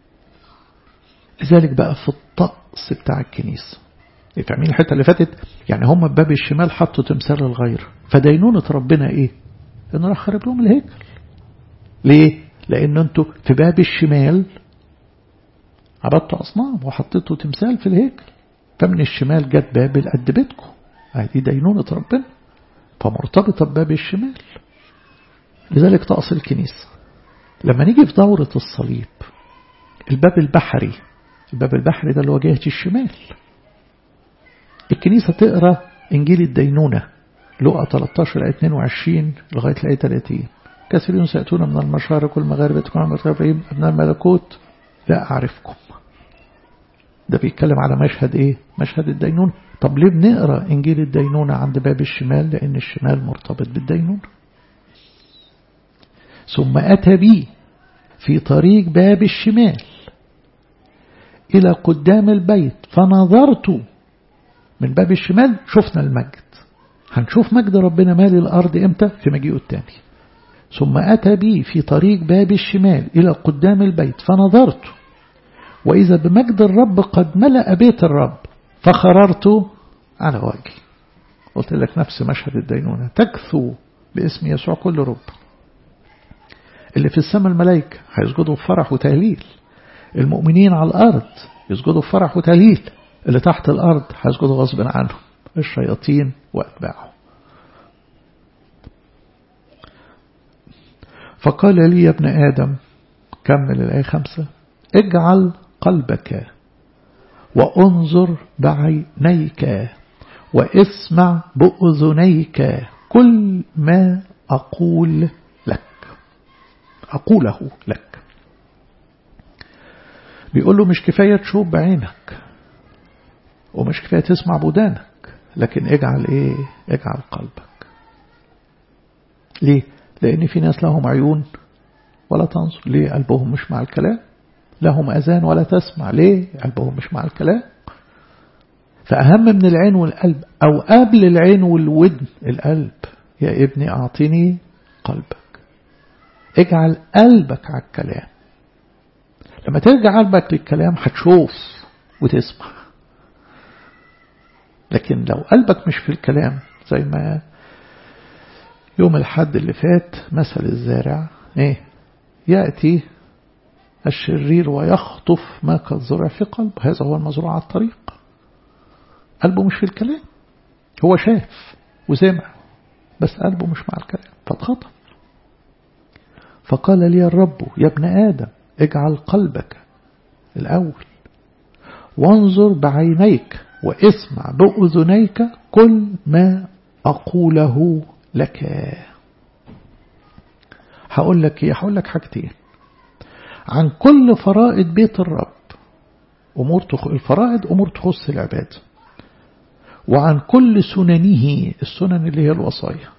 لذلك بقى في الطقس بتاع الكنيسة فاهمين الحتة اللي فاتت؟ يعني هم بباب الشمال حطوا تمثال الغير، فدينونة ربنا ايه؟ انه راح خرب لهم الهيكل. ليه؟ لان انتوا في باب الشمال عبدتوا اصنام وحطيتوا تمثال في الهيكل، فمن الشمال جت بابل قد بيتكم. دي دينونة ربنا فمرتبطة بباب الشمال. لذلك طقس الكنيسة لما نيجي في دورة الصليب الباب البحري، الباب البحري ده اللي هو جهة الشمال. الكنيسة تقرأ إنجيل الدينونة لقى تلتاشر آية اتنين وعشرين لغاية الآية ثلاثين. كثيرون سيأتون من المشارق والمغارب تكون إبراهيم أبناء الملكوت لا أعرفكم. ده بيتكلم على مشهد إيه؟ مشهد الدينونة. طب ليه بنقرأ إنجيل الدينونة عند باب الشمال؟ لأن الشمال مرتبط بالدينونة. ثم أتى بي في طريق باب الشمال إلى قدام البيت فنظرت من باب الشمال شفنا المجد. هنشوف مجد ربنا مالي الأرض إمتى؟ في مجيئه التاني. ثم أتى بي في طريق باب الشمال إلى قدام البيت فنظرت وإذا بمجد الرب قد ملأ بيت الرب فخررت على وجهي. قلت لك نفس مشهد الدينونة، تكثو باسم يسوع كل رب. اللي في السماء الملائكة هيسجدوا بفرح وتهليل، المؤمنين على الأرض يسجدوا بفرح وتهليل، اللي تحت الأرض هيسجدوا غصب عنهم، الشياطين وأتباعهم. فقال لي يا ابن آدم، كمل الآية خمسة، اجعل قلبك وانظر بعينيك واسمع بأذنيك كل ما أقول لك أقوله لك. بيقول له مش كفاية تشوف بعينك ومش كفاية تسمع بودانك، لكن اجعل ايه؟ اجعل قلبك. ليه؟ لأن في ناس لهم عيون ولا تنظر، ليه؟ قلبهم مش مع الكلام. لهم أذان ولا تسمع، ليه؟ قلبهم مش مع الكلام. فأهم من العين والقلب، أو قبل العين والودن القلب. يا ابني أعطيني قلبك، اجعل قلبك على الكلام. لما ترجع قلبك للكلام هتشوف وتسمع. لكن لو قلبك مش في الكلام، زي ما يوم الحد اللي فات مثل الزارع، ايه؟ يأتي الشرير ويخطف ما قد زرع في قلبه، هذا هو المزروع على الطريق. قلبه مش في الكلام، هو شاف وسمع بس قلبه مش مع الكلام فاتخطف. فقال لي الرب يا ابن آدم اجعل قلبك الأول وانظر بعينيك واسمع بأذنيك كل ما أقوله لك. هقول لك ايه؟ هقول لك حاجتين عن كل فرائض بيت الرب. أمور تخ... الفرائض أمور تخص العباد، وعن كل سننه، السنن اللي هي الوصايا.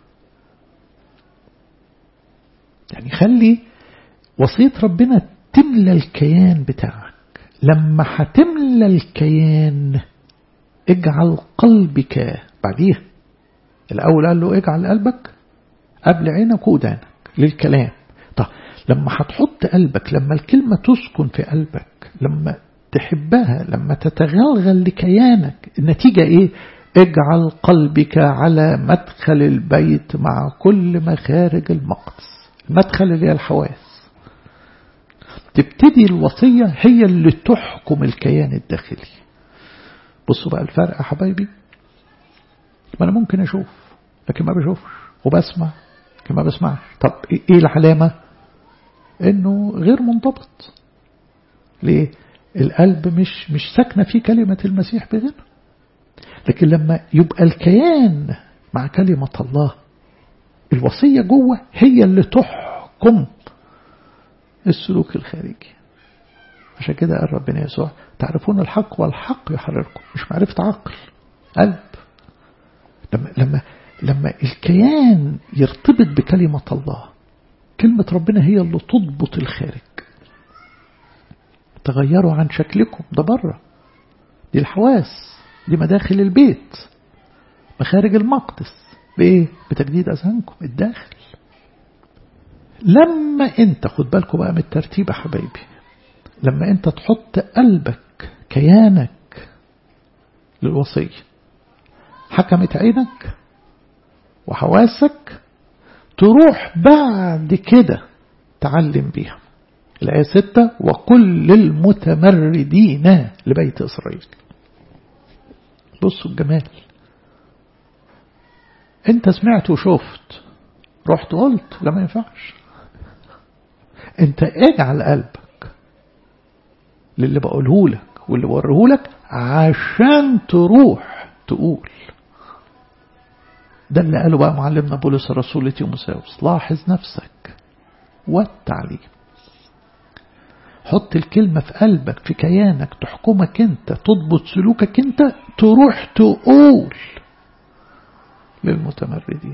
يعني خلي وصية ربنا تملى الكيان بتاعك. لما هتملى الكيان اجعل قلبك بعديها. الأول قال له اجعل قلبك قبل عينك ودانك للكلام. طب لما هتحط قلبك، لما الكلمة تسكن في قلبك، لما تحبها، لما تتغلغل لكيانك، النتيجة ايه؟ اجعل قلبك على مدخل البيت مع كل مخارج المقدس. المدخل اللي هي الحواس. تبتدي الوصية هي اللي تحكم الكيان الداخلي. بصوا بقى الفرق يا حبايبي. ما أنا ممكن أشوف لكن ما بشوفش، وبسمع لكن ما بسمعش. طب إيه العلامة؟ إنه غير منضبط. ليه؟ القلب مش مش ساكنة فيه كلمة المسيح بغنى. لكن لما يبقى الكيان مع كلمة الله، الوصية جوه هي اللي تحكم السلوك الخارجي. عشان كده قال ربنا يسوع تعرفون الحق والحق يحرركم. مش معرفة عقل، قلب. لما لما لما الكيان يرتبط بكلمة الله، كلمة ربنا هي اللي تضبط الخارج. تغيروا عن شكلكم، ده بره، دي الحواس، دي مداخل البيت. مخارج المقدس بإيه؟ بتجديد أذهانكم الداخل. لما انت خد بالكم بقى من الترتيب يا حبايبي، لما انت تحط قلبك كيانك للوصية، حكمت عينك وحواسك، تروح بعد كده تعلم بيها. الآية ستة وكل المتمردين لبيت إسرائيل. بصوا الجمال. انت سمعت وشفت، رحت قلت لا ما ينفعش. انت اجعل قلبك للي بقوله لك واللي بوريه لك عشان تروح تقول. ده اللي قاله بقى معلمنا بولس الرسول لتيموثاوس، لاحظ نفسك والتعليم. حط الكلمة في قلبك في كيانك، تحكمك انت، تضبط سلوكك انت، تروح تقول للمتمردين.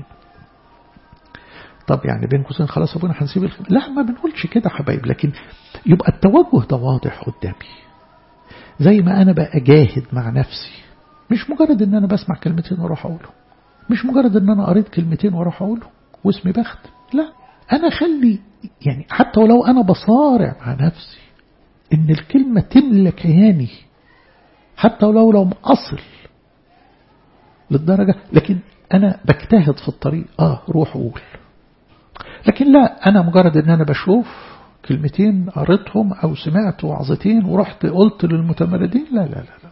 طب يعني بين قوسين خلاص ابونا هنسيب الخ... لا ما بنقولش كده حبايب، لكن يبقى التوجه ده واضح قدامي. زي ما انا بقى اجاهد مع نفسي مش مجرد ان انا بسمع كلمتين واروح اقوله، مش مجرد ان انا قريت كلمتين واروح اقوله واسمي بخت، لا، انا خلي يعني حتى ولو انا بصارع مع نفسي ان الكلمة تملى كياني، حتى ولو لو أصل للدرجة، لكن أنا بجتهد في الطريق. آه روح قول. لكن لا، أنا مجرد أن أنا بشوف كلمتين قريتهم أو سمعت وعظتين ورحت قلت للمتمردين، لا لا لا لا.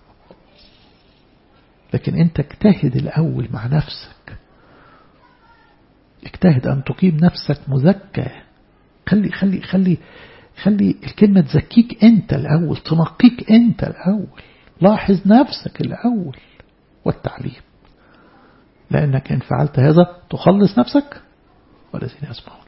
لكن أنت اجتهد الأول مع نفسك، اجتهد أن تقيم نفسك مزكى. خلي خلي خلي خلي الكلمة تزكيك أنت الأول، تنقيك أنت الأول. لاحظ نفسك الأول والتعليم، لأنك إن فعلت هذا تخلص نفسك والذين يسمعونك.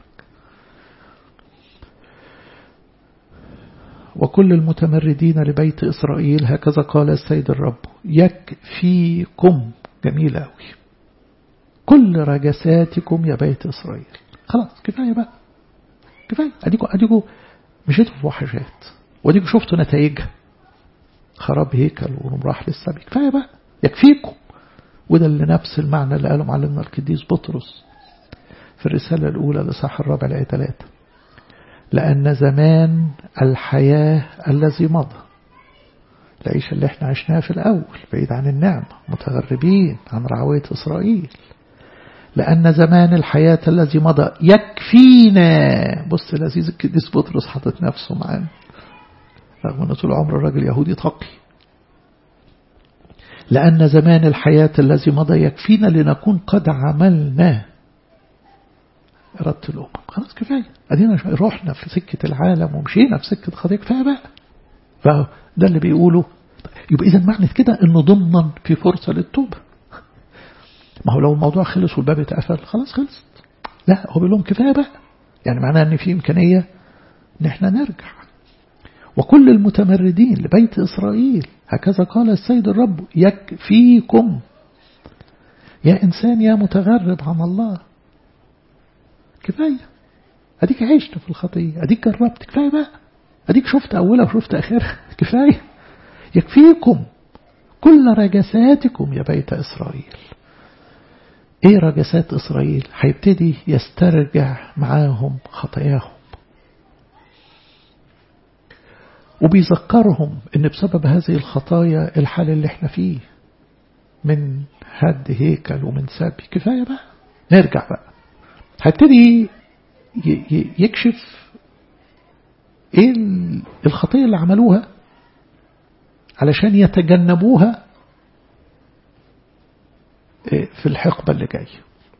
وكل المتمردين لبيت إسرائيل هكذا قال السيد الرب يكفيكم. جميل أوي. كل رجساتكم يا بيت إسرائيل. خلاص كفاية بقى، كفاية. أديكوا أديكوا مشيتوا في وحشات وأديكوا شفتوا نتائجها، خراب هيكل ونمراح للسبي. كفاية بقى، يكفيكم. وده اللي نفس المعنى اللي قاله معلمنا القديس بطرس في الرسالة الأولى لصح الرابع الآية ثلاثة. لأن زمان الحياة الذي مضى، العيشة اللي احنا عشناها في الأول بعيد عن النعمة، متغربين عن رعوية إسرائيل، لأن زمان الحياة الذي مضى يكفينا. بص لذيذ القديس بطرس حاطط نفسه معانا رغم أنه طول عمر الراجل يهودي تقي. لأن زمان الحياة الذي مضى يكفينا لنكون قد عملنا إرادة الأمم. خلاص كفاية، أدينا رحنا في سكة العالم ومشينا في سكة خطية، كفاية بقى. فده اللي بيقوله. يبقى إذا معنى كده إنه ضمن في فرصة للتوبة. ما هو لو الموضوع خلص والباب اتقفل خلاص خلص، لا، هو بيقول لهم كفاية بقى، يعني معناه إن في إمكانية إن احنا نرجع. وكل المتمردين لبيت إسرائيل هكذا قال السيد الرب يكفيكم. يا إنسان يا متغرب عن الله، كفاية. أديك عشت في الخطية، أديك جربت، كفاية بقى. أديك شفت أولها وشفت آخرها، كفاية. يكفيكم كل رجساتكم يا بيت إسرائيل. إيه رجسات إسرائيل؟ هيبتدي يسترجع معاهم خطاياهم، وبيذكرهم ان بسبب هذه الخطايا الحال اللي احنا فيه من هد هيكل ومن سبي. كفاية بقى، نرجع بقى. هيبتدي يكشف ايه الخطية اللي عملوها علشان يتجنبوها في الحقبة اللي جاية.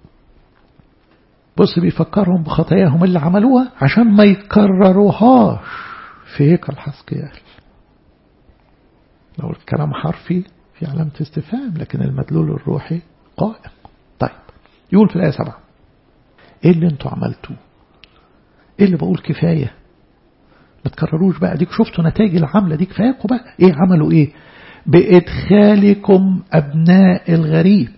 بص بيفكرهم بخطاياهم اللي عملوها عشان ما يكرروهاش في هيكل حسقيال. لو الكلام حرفي في علامة استفهام، لكن المدلول الروحي قائم. طيب يقول في الآية سبعة ايه اللي انتوا عملتوه؟ ايه اللي بقول كفاية؟ ما تكرروش بقى، ديك شفتوا نتائج العملة دي، كفايكوا بقى. ايه عملوا ايه؟ بإدخالكم أبناء الغريب.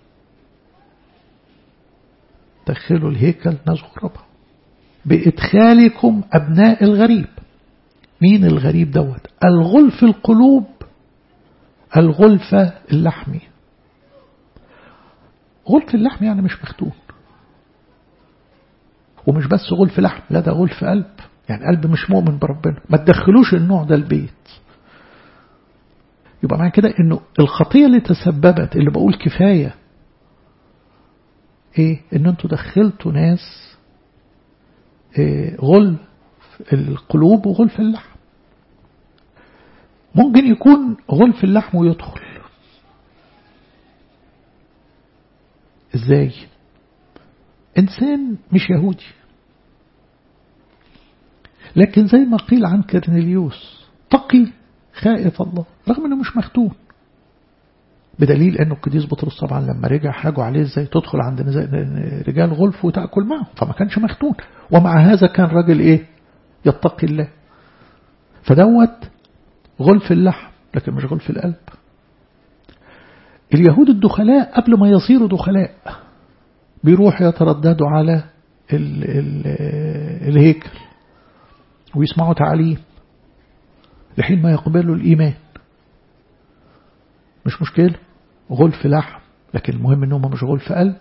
دخلوا الهيكل ناس غرباء. بإدخالكم أبناء الغريب. مين الغريب دوت؟ الغلف القلوب، الغلفة اللحمي. غلف اللحم يعني مش مختون، ومش بس غلف لحم، لا ده غلف قلب، يعني قلب مش مؤمن بربنا. ما تدخلوش النوع ده البيت. يبقى معنى كده انه الخطية اللي تسببت، اللي بقول كفاية ايه؟ ان انتوا دخلتوا ناس إيه؟ غلف القلوب وغلف اللحم. ممكن يكون غلف اللحم ويدخل ازاي؟ انسان مش يهودي، لكن زي ما قيل عن كرنيليوس تقي خائف الله رغم انه مش مختون، بدليل انه القديس بطرس طبعا لما رجع حاجوا عليه ازاي تدخل عند رجال غلف وتأكل معهم، فما كانش مختون، ومع هذا كان راجل ايه؟ يتقي الله. فدوت غلف اللحم لكن مش غلف القلب. اليهود الدخلاء قبل ما يصيروا دخلاء بيروحوا يترددوا على ال ال الهيكل ويسمعوا تعليم لحين ما يقبلوا الإيمان. مش مشكلة، غلف لحم، لكن المهم انهم مش غلف قلب.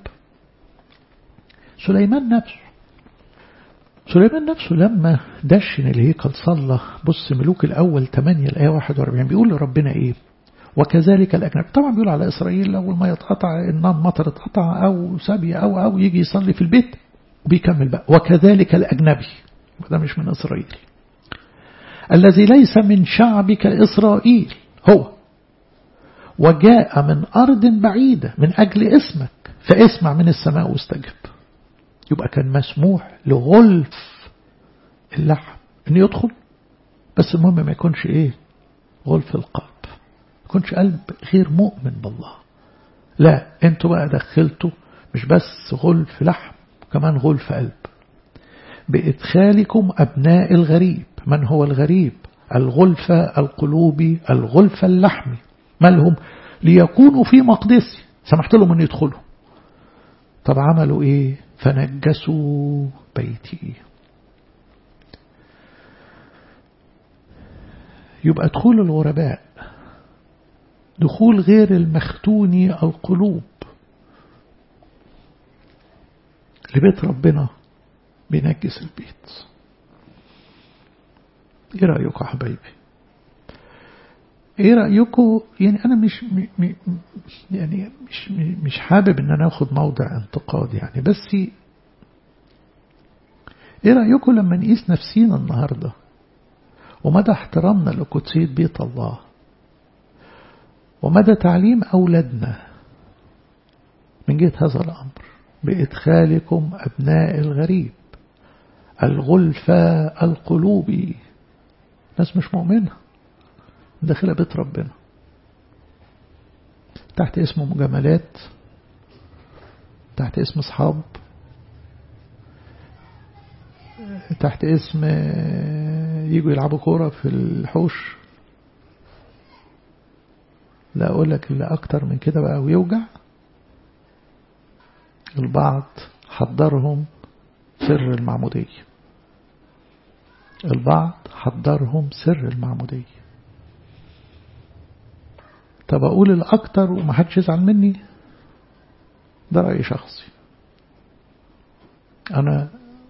سليمان نفسه سليمان نفسه لما دشن الهيكل صلى، بص ملوك الأول ثمانية الآية واحد وأربعين بيقول لربنا إيه؟ وكذلك الأجنبي. طبعا بيقول على إسرائيل لو ما يتقطع النار مطر اتقطع أو سبي أو أو يجي يصلي في البيت، وبيكمل بقى وكذلك الأجنبي، وده مش من إسرائيل، الذي ليس من شعبك إسرائيل هو، وجاء من أرض بعيدة من أجل اسمك فاسمع من السماء واستجب. يبقى كان مسموح لغلف اللحم أن يدخل، بس المهم ما يكونش إيه؟ غلف القلب، ما يكونش قلب غير مؤمن بالله. لا، انتوا بقى دخلتوا مش بس غلف لحم، كمان غلف قلب. بإدخالكم أبناء الغريب. من هو الغريب؟ الغلف القلوبي، الغلف اللحمي. مالهم؟ ليكونوا في مقدسي، سمحت لهم أن يدخلوا. طب عملوا إيه؟ فنجسوا بيتي. يبقى دخول الغرباء دخول غير المختوني القلوب لبيت ربنا بينجس البيت. ايه رأيكم يا حبايبي؟ ايه رأيكم؟ يعني انا مش م م يعني مش مش حابب ان انا اخد موضع انتقاد يعني، بس ايه رأيكم لما نقيس نفسينا النهاردة ومدى احترامنا لقدسية بيت الله ومدى تعليم أولادنا من جهة هذا الأمر؟ بإدخالكم أبناء الغريب، الغلفة القلوبي، ناس مش مؤمنة داخلة بيت ربنا تحت اسم مجاملات، تحت اسم أصحاب، تحت اسم يجوا يلعبوا كورة في الحوش. لا أقول لك اللي أكتر من كده بقى ويوجع. البعض حضرهم سر المعمودية، البعض حضرهم سر المعمودية. طب أقول الأكتر ومحدش يزعل مني، ده رأي شخصي. أنا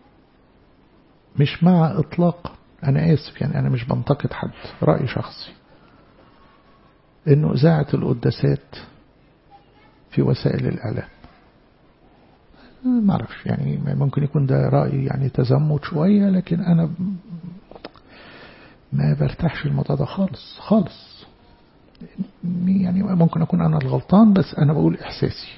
مش مع إطلاق، أنا آسف يعني، أنا مش بنتقد حد، رأي شخصي إنه إذاعة القداسات في وسائل الإعلام. ما أعرفش يعني، ممكن يكون ده رأي يعني تزمت شوية، لكن أنا ما برتاحش الموضوع ده خالص خالص. يعني ممكن أكون أنا الغلطان، بس أنا بقول إحساسي.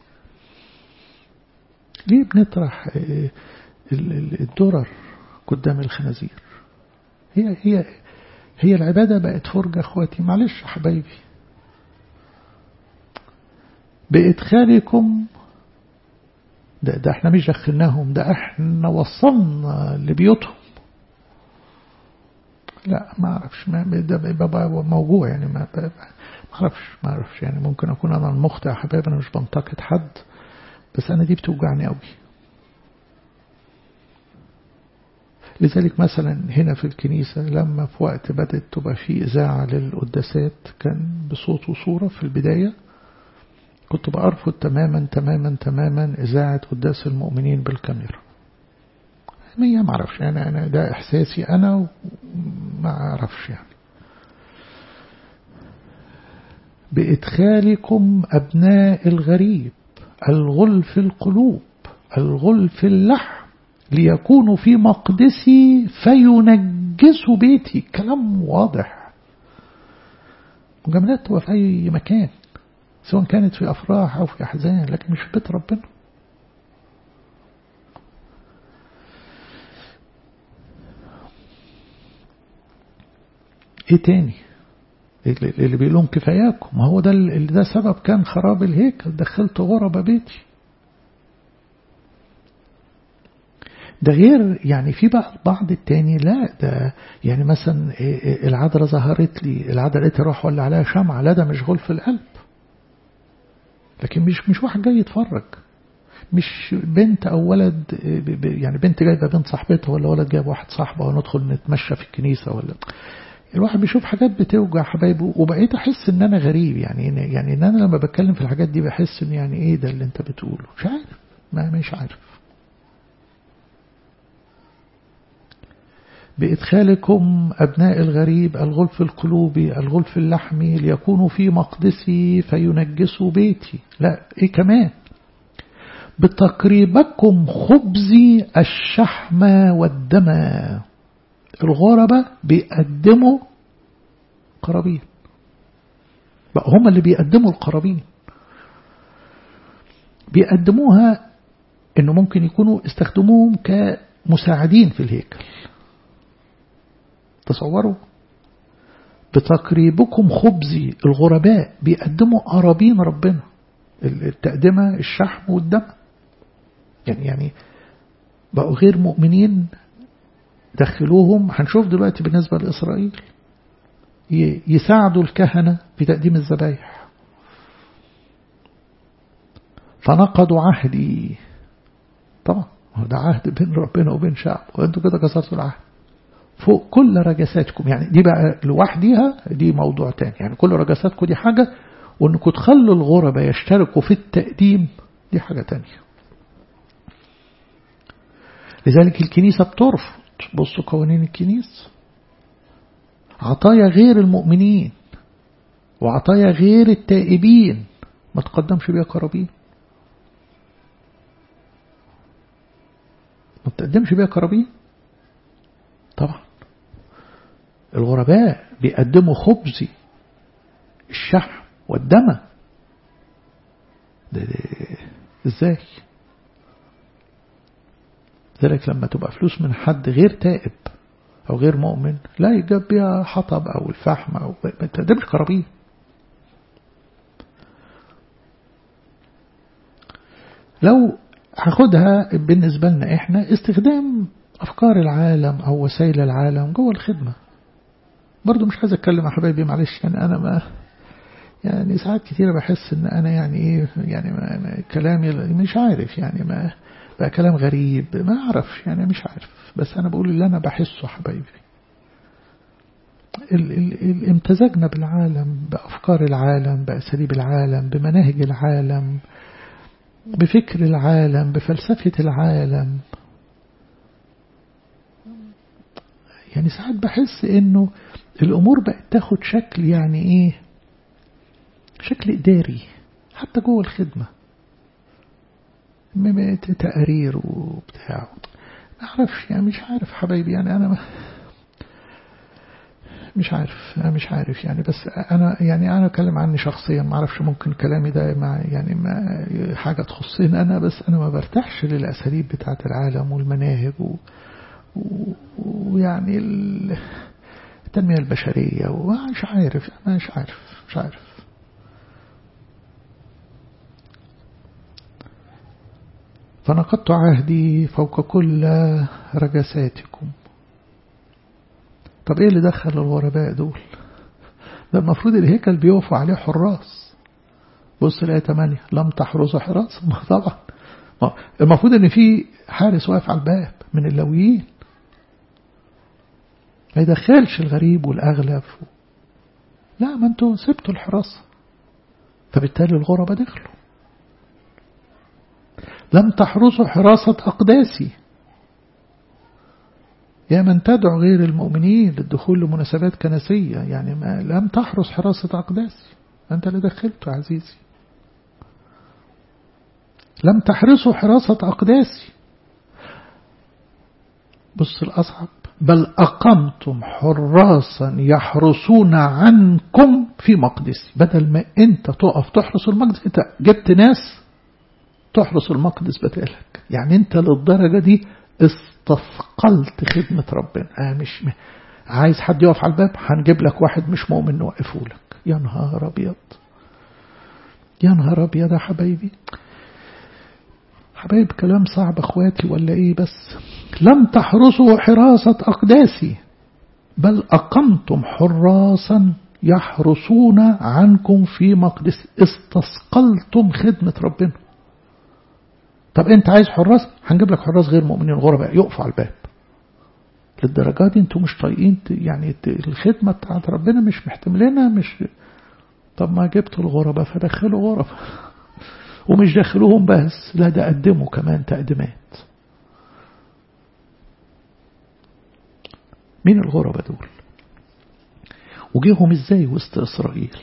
ليه بنطرح الدرر قدام الخنازير؟ هي هي هي العبادة بقت فرجة أخواتي، معلش حبايبي. بإدخالكم ده, ده احنا مش دخلناهم، ده احنا وصلنا لبيوتهم. لا ما اعرفش، ما ده بقى موجوع يعني، ما اعرفش ما اعرفش يعني. ممكن اكون انا المخطئ يا حبايبي، انا مش بنتقد حد، بس انا دي بتوجعني قوي. لذلك مثلا هنا في الكنيسة لما في وقت بدأت تبقى في إذاعة للقداسات كان بصوت وصورة في البداية، كنت بأرفض تماما تماما تماما إذاعة قداس المؤمنين بالكاميرا. ما معرفش يعني، أنا ده إحساسي أنا ما أعرفش يعني. بإدخالكم أبناء الغريب، الغلف القلوب، الغلف اللحم، ليكونوا في مقدسي فينجسوا بيتي. كلام واضح. مجاملات تبقى في أي مكان، سواء كانت في أفراح أو في أحزان، لكن مش في بيت ربنا. إيه تاني اللي بيقولون كفاياكم؟ ما هو ده اللي ده سبب كان خراب الهيكل، دخلت غربة بيتي. ده غير يعني في بقى البعض التاني لا، ده يعني مثلا العذراء ظهرت لي، العذراء لقيت اروح ولا عليها شمعة، لا ده مش غلف القلب. لكن مش مش واحد جاي يتفرج، مش بنت او ولد يعني، بنت جايبه بنت صاحبتها ولا ولد جايب واحد صاحبه وندخل نتمشى في الكنيسة ولا الواحد بيشوف حاجات بتوجع حبايبه، وبقيت أحس إن أنا غريب، يعني يعني إن أنا لما بتكلم في الحاجات دي بحس إن يعني إيه ده اللي أنت بتقوله، مش عارف، ما مش عارف. بإدخالكم أبناء الغريب الغلف القلوبي الغلف اللحمي ليكونوا في مقدسي فينجسوا بيتي. لا إيه كمان، بتقريبكم خبزي الشحم والدم. الغربة بيقدموا قرابين، بقى هم اللي بيقدموا القرابين، بيقدموها إنه ممكن يكونوا استخدموهم كمساعدين في الهيكل. تصوروا بتقريبكم خبزي، الغرباء بيقدموا قرابين ربنا، التقدمة الشحم والدم. يعني يعني بقوا غير مؤمنين دخلوهم، هنشوف دلوقتي بالنسبة لإسرائيل يساعدوا الكهنة في تقديم الذبائح. فنقضوا عهدي، طبعا ده عهد بين ربنا وبين شعبه، وانتوا كده كسرتوا العهد فوق كل رجساتكم. يعني دي بقى لوحديها دي موضوع تاني، يعني كل رجساتكم دي حاجة، وانكم تخلوا الغربة يشتركوا في التقديم دي حاجة تانية. لذلك الكنيسة بترفض، بصوا قوانين الكنيسة، عطايا غير المؤمنين وعطايا غير التائبين ما تقدمش بيها قرابين، ما تقدمش بيها قرابين. طبعا الغرباء بيقدموا خبزي الشحم والدم. ده ده ازاي؟ ذلك لما تبقى فلوس من حد غير تائب أو غير مؤمن لا يجاب بيها حطب أو الفحم أو ما تقدمش قرابين. لو هاخدها بالنسبة لنا إحنا استخدام أفكار العالم أو وسائل العالم جوه الخدمة، برضو مش عايز أتكلم يا حبايبي معلش، يعني أنا ما يعني ساعات كتيرة بحس إن أنا يعني إيه يعني ما ما كلامي مش عارف، يعني ما بقى كلام غريب ما أعرفش، يعني مش عارف، بس أنا بقول اللي أنا بحسه حبايبي. الامتزاجنا بالعالم، بأفكار العالم، بأساليب العالم، بمناهج العالم، بفكر العالم، بفلسفة العالم، يعني ساعات بحس إنه الأمور بقت تاخد شكل يعني إيه شكل إداري حتى جوه الخدمة، تقارير وبتاع ما أعرفش، يعني مش عارف حبايبي، يعني أنا مش عارف أنا مش عارف يعني، بس أنا يعني أنا أتكلم عني شخصيا، ما أعرفش ممكن كلامي ده مع يعني ما حاجة تخصني أنا، بس أنا ما برتاحش للأساليب بتاعة العالم والمناهج ويعني التنمية البشرية، ومش عارف مش عارف مش عارف فنقضت عهدي فوق كل رجساتكم. طب ايه اللي دخل الغرباء دول؟ ده المفروض الهيكل بيوفوا عليه حراس. بص الآية ثمانية لم تحرسوا حراسا، طبعا المفروض ان في حارس واقف على الباب من اللويين ما يدخلش الغريب والأغلب، لا ما انتوا سبتوا الحراسة، فبالتالي الغرباء دخلوا. لم تحرسوا حراسة أقداسي، يا من تدعو غير المؤمنين للدخول لمناسبات كنسية، يعني ما لم تحرس حراسة أقداسي، أنت اللي دخلته عزيزي. لم تحرسوا حراسة أقداسي، بص الأصعب، بل أقمتم حراسا يحرسون عنكم في مقدسي. بدل ما أنت تقف تحرس المقدس، أنت جبت ناس تحرس المقدس بدالك، يعني أنت للدرجة دي استثقلت خدمة ربنا. آه مش عايز حد يقف على الباب، هنجيب لك واحد مش مؤمن نوقفه لك. يا نهار أبيض يا نهار أبيض يا حبايبي، حبايب كلام صعب أخواتي ولا إيه؟ بس لم تحرسوا حراسة أقداسي بل أقمتم حراسا يحرسون عنكم في مقدس. استثقلتم خدمة ربنا. طب أنت عايز حراس، هنجيب لك حراس غير مؤمنين غرباء يقفوا على الباب. للدرجة دي انتوا مش طايقين يعني الخدمة بتاعت ربنا مش محتملينها؟ مش طب ما جبتوا الغربة فدخلوا غربة، ومش دخلوهم بس، لا ده قدموا كمان تقديمات. مين الغربة دول؟ وجيهم ازاي وسط إسرائيل؟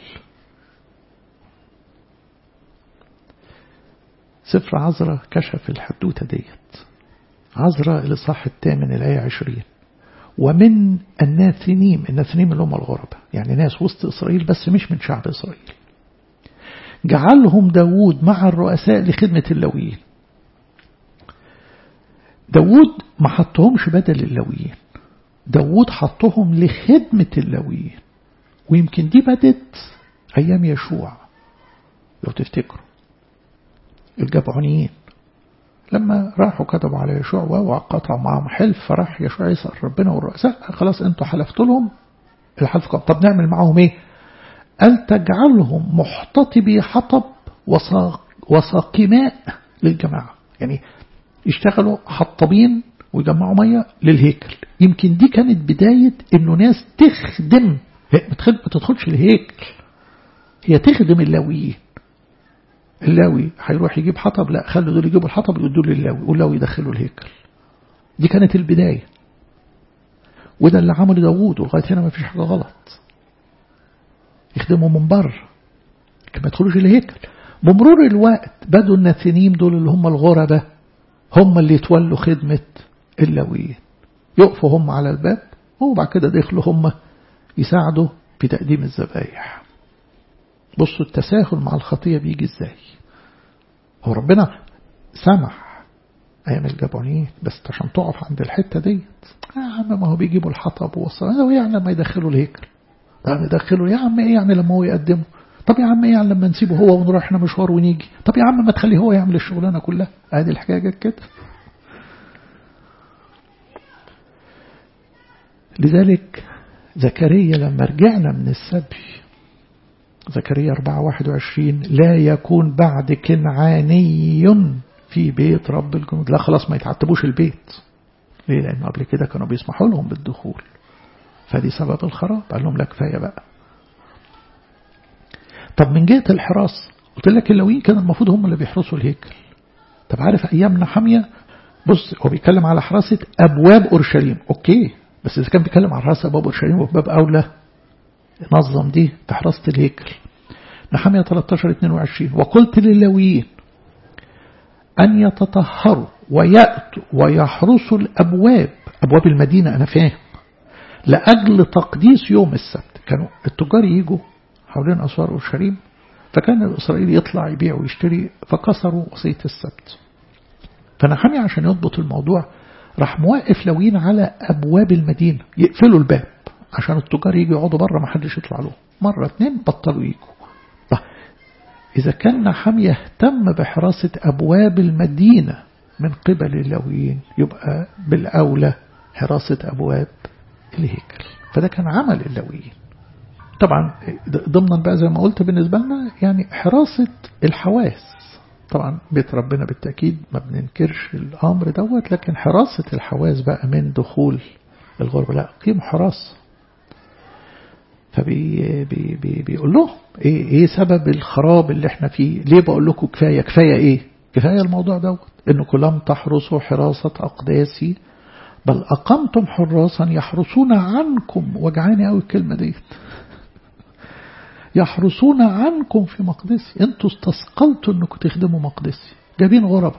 سفر عزرا كشف الحدوتة ديت. عزرا الإصحاح الثامن الآية عشرين: ومن الناثنيم، الناثنيم اللي هم الغربة، يعني ناس وسط إسرائيل بس مش من شعب إسرائيل، جعلهم داود مع الرؤساء لخدمة اللويين. داود ما حطهمش بدل اللويين، داود حطهم لخدمة اللويين. ويمكن دي بدت أيام يشوع لو تفتكروا، الجبعونيين لما راحوا كتبوا على يشوع وقطعوا معهم حلف، فراح يشوع يسأل ربنا والرؤساء: خلاص انتوا حلفتوا لهم الحلف، طب نعمل معهم ايه؟ قال: تجعلهم محتطبي حطب وساق وساقماء للجماعة، يعني يشتغلوا حطبين ويجمعوا مية للهيكل. يمكن دي كانت بداية انه ناس تخدم، ما تدخلش الهيكل، هي تخدم اللاويين. اللاوي هيروح يجيب حطب، لا خلوا دول يجيبوا الحطب يودوا لللاوي، واللاوي يدخلوا الهيكل. دي كانت البداية، وده اللي عمله داوود، ولغاية هنا ما فيش حاجة غلط. يخدموا من بره لكن ما يدخلوش الهيكل. بمرور الوقت بدوا الناثنيم دول اللي هم الغربة هم اللي يتولوا خدمة اللاويين، يقفوا هم على الباب، وبعد كده دخلوا هم يساعدوا في تقديم الذبائح. بصوا التساهل مع الخطية بيجي ازاي. هو ربنا سمح ايام الجبعونيين بس عشان تقف عند الحتة ديت. يا عم ما هو بيجيبوا الحطب ووصلوا، يعني لما يدخلوا الهيكل، طب يدخلوا يا عم ايه يعني لما هو يقدمه؟ طب يا عم ايه يعني لما نسيبه هو ونروح احنا مشوار ونيجي؟ طب يا عم ما تخليه هو يعمل الشغلانة كلها. ادي الحكاية جت كده. لذلك زكريا لما رجعنا من السبي، زكريا أربعة واحد وعشرين: لا يكون بعد كنعاني في بيت رب الجنود. لا خلاص ما يتعتبوش البيت. ليه؟ لأنه قبل كده كانوا بيسمحوا لهم بالدخول، فدي سبب الخراب. قال لهم لا كفاية بقى. طب من جهة الحراس قلت لك اللويين كان المفروض هم اللي بيحرسوا الهيكل. طب عارف أيام نحمية، بص هو بيتكلم على حراسة أبواب أورشليم، أوكي، بس إذا كان بيتكلم على حراسة أبواب أورشليم وباب أولى نظم دي في حراسة الهيكل. نحمية ثلاثة عشر اثنين وعشرين: وقلت لللاويين أن يتطهروا ويأتوا ويحرسوا الأبواب، أبواب المدينة أنا فاهم، لأجل تقديس يوم السبت. كانوا التجار يجوا حوالين أسوار أورشليم، فكان الإسرائيلي يطلع يبيع ويشتري، فكسروا وصية السبت. فنحمية عشان يضبط الموضوع راح موقف لاويين على أبواب المدينة يقفلوا الباب عشان التجار يجوا يقعدوا بره ما حدش يطلع لهم. مرة اتنين بطلوا يجوا. طيب إذا كان نحمية يهتم بحراسة أبواب المدينة من قبل اللاويين، يبقى بالأولى حراسة أبواب الهيكل. فده كان عمل اللاويين. طبعا ضمنا بقى زي ما قلت بالنسبة لنا يعني حراسة الحواس. طبعا بيت ربنا بالتأكيد ما بننكرش الأمر دوت، لكن حراسة الحواس بقى من دخول الغربة لا قيم حراسة. فبي بي بي بيقول له ايه ايه سبب الخراب اللي احنا فيه؟ ليه بقول لكم كفاية؟ كفاية ايه؟ كفاية الموضوع دوت انكم لم تحرسوا حراسة أقداسي، بل أقمتم حراسا يحرسون عنكم. وجعاني قوي الكلمة ديت، يحرسون عنكم في مقدسي. انتوا استثقلتوا انكم تخدموا مقدسي، جايبين غربة.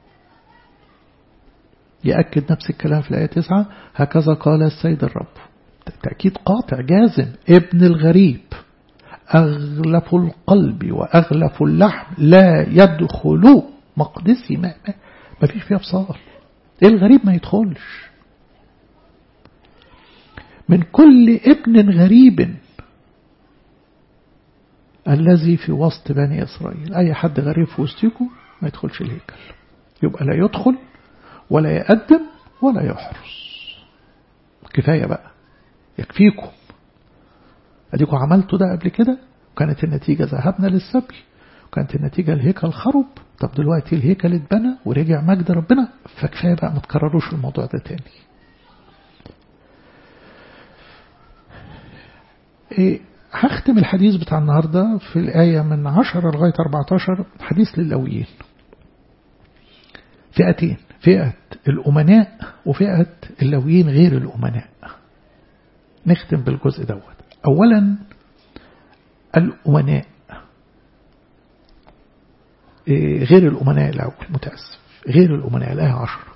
يأكد نفس الكلام في الآية تسعة: هكذا قال السيد الرب. تأكيد قاطع جازم: ابن الغريب أغلف القلب وأغلف اللحم لا يدخلوا مقدسي. ما, ما, ما فيش فيها بصال. الغريب ما يدخلش. من كل ابن غريب الذي في وسط بني إسرائيل. أي حد غريب في وسطكم ما يدخلش الهيكل، يبقى لا يدخل ولا يقدم ولا يحرس. كفاية بقى، يكفيكم. أديكم عملتوا ده قبل كده وكانت النتيجة ذهبنا للسبي، وكانت النتيجة الهيكل خرب. طب دلوقتي الهيكل اتبنى ورجع مجد ربنا، فكفاية بقى ما تكرروش الموضوع ده تاني. إيه هختم الحديث بتاع النهاردة في الآية من عشرة لغاية أربعة عشر حديث لللاويين. فئتين، فئة الأمناء وفئة اللاويين غير الأمناء. نختم بالجزء دوت. أولا الأمناء إيه غير الأمناء الأول، متأسف، غير الأمناء الآية عشرة.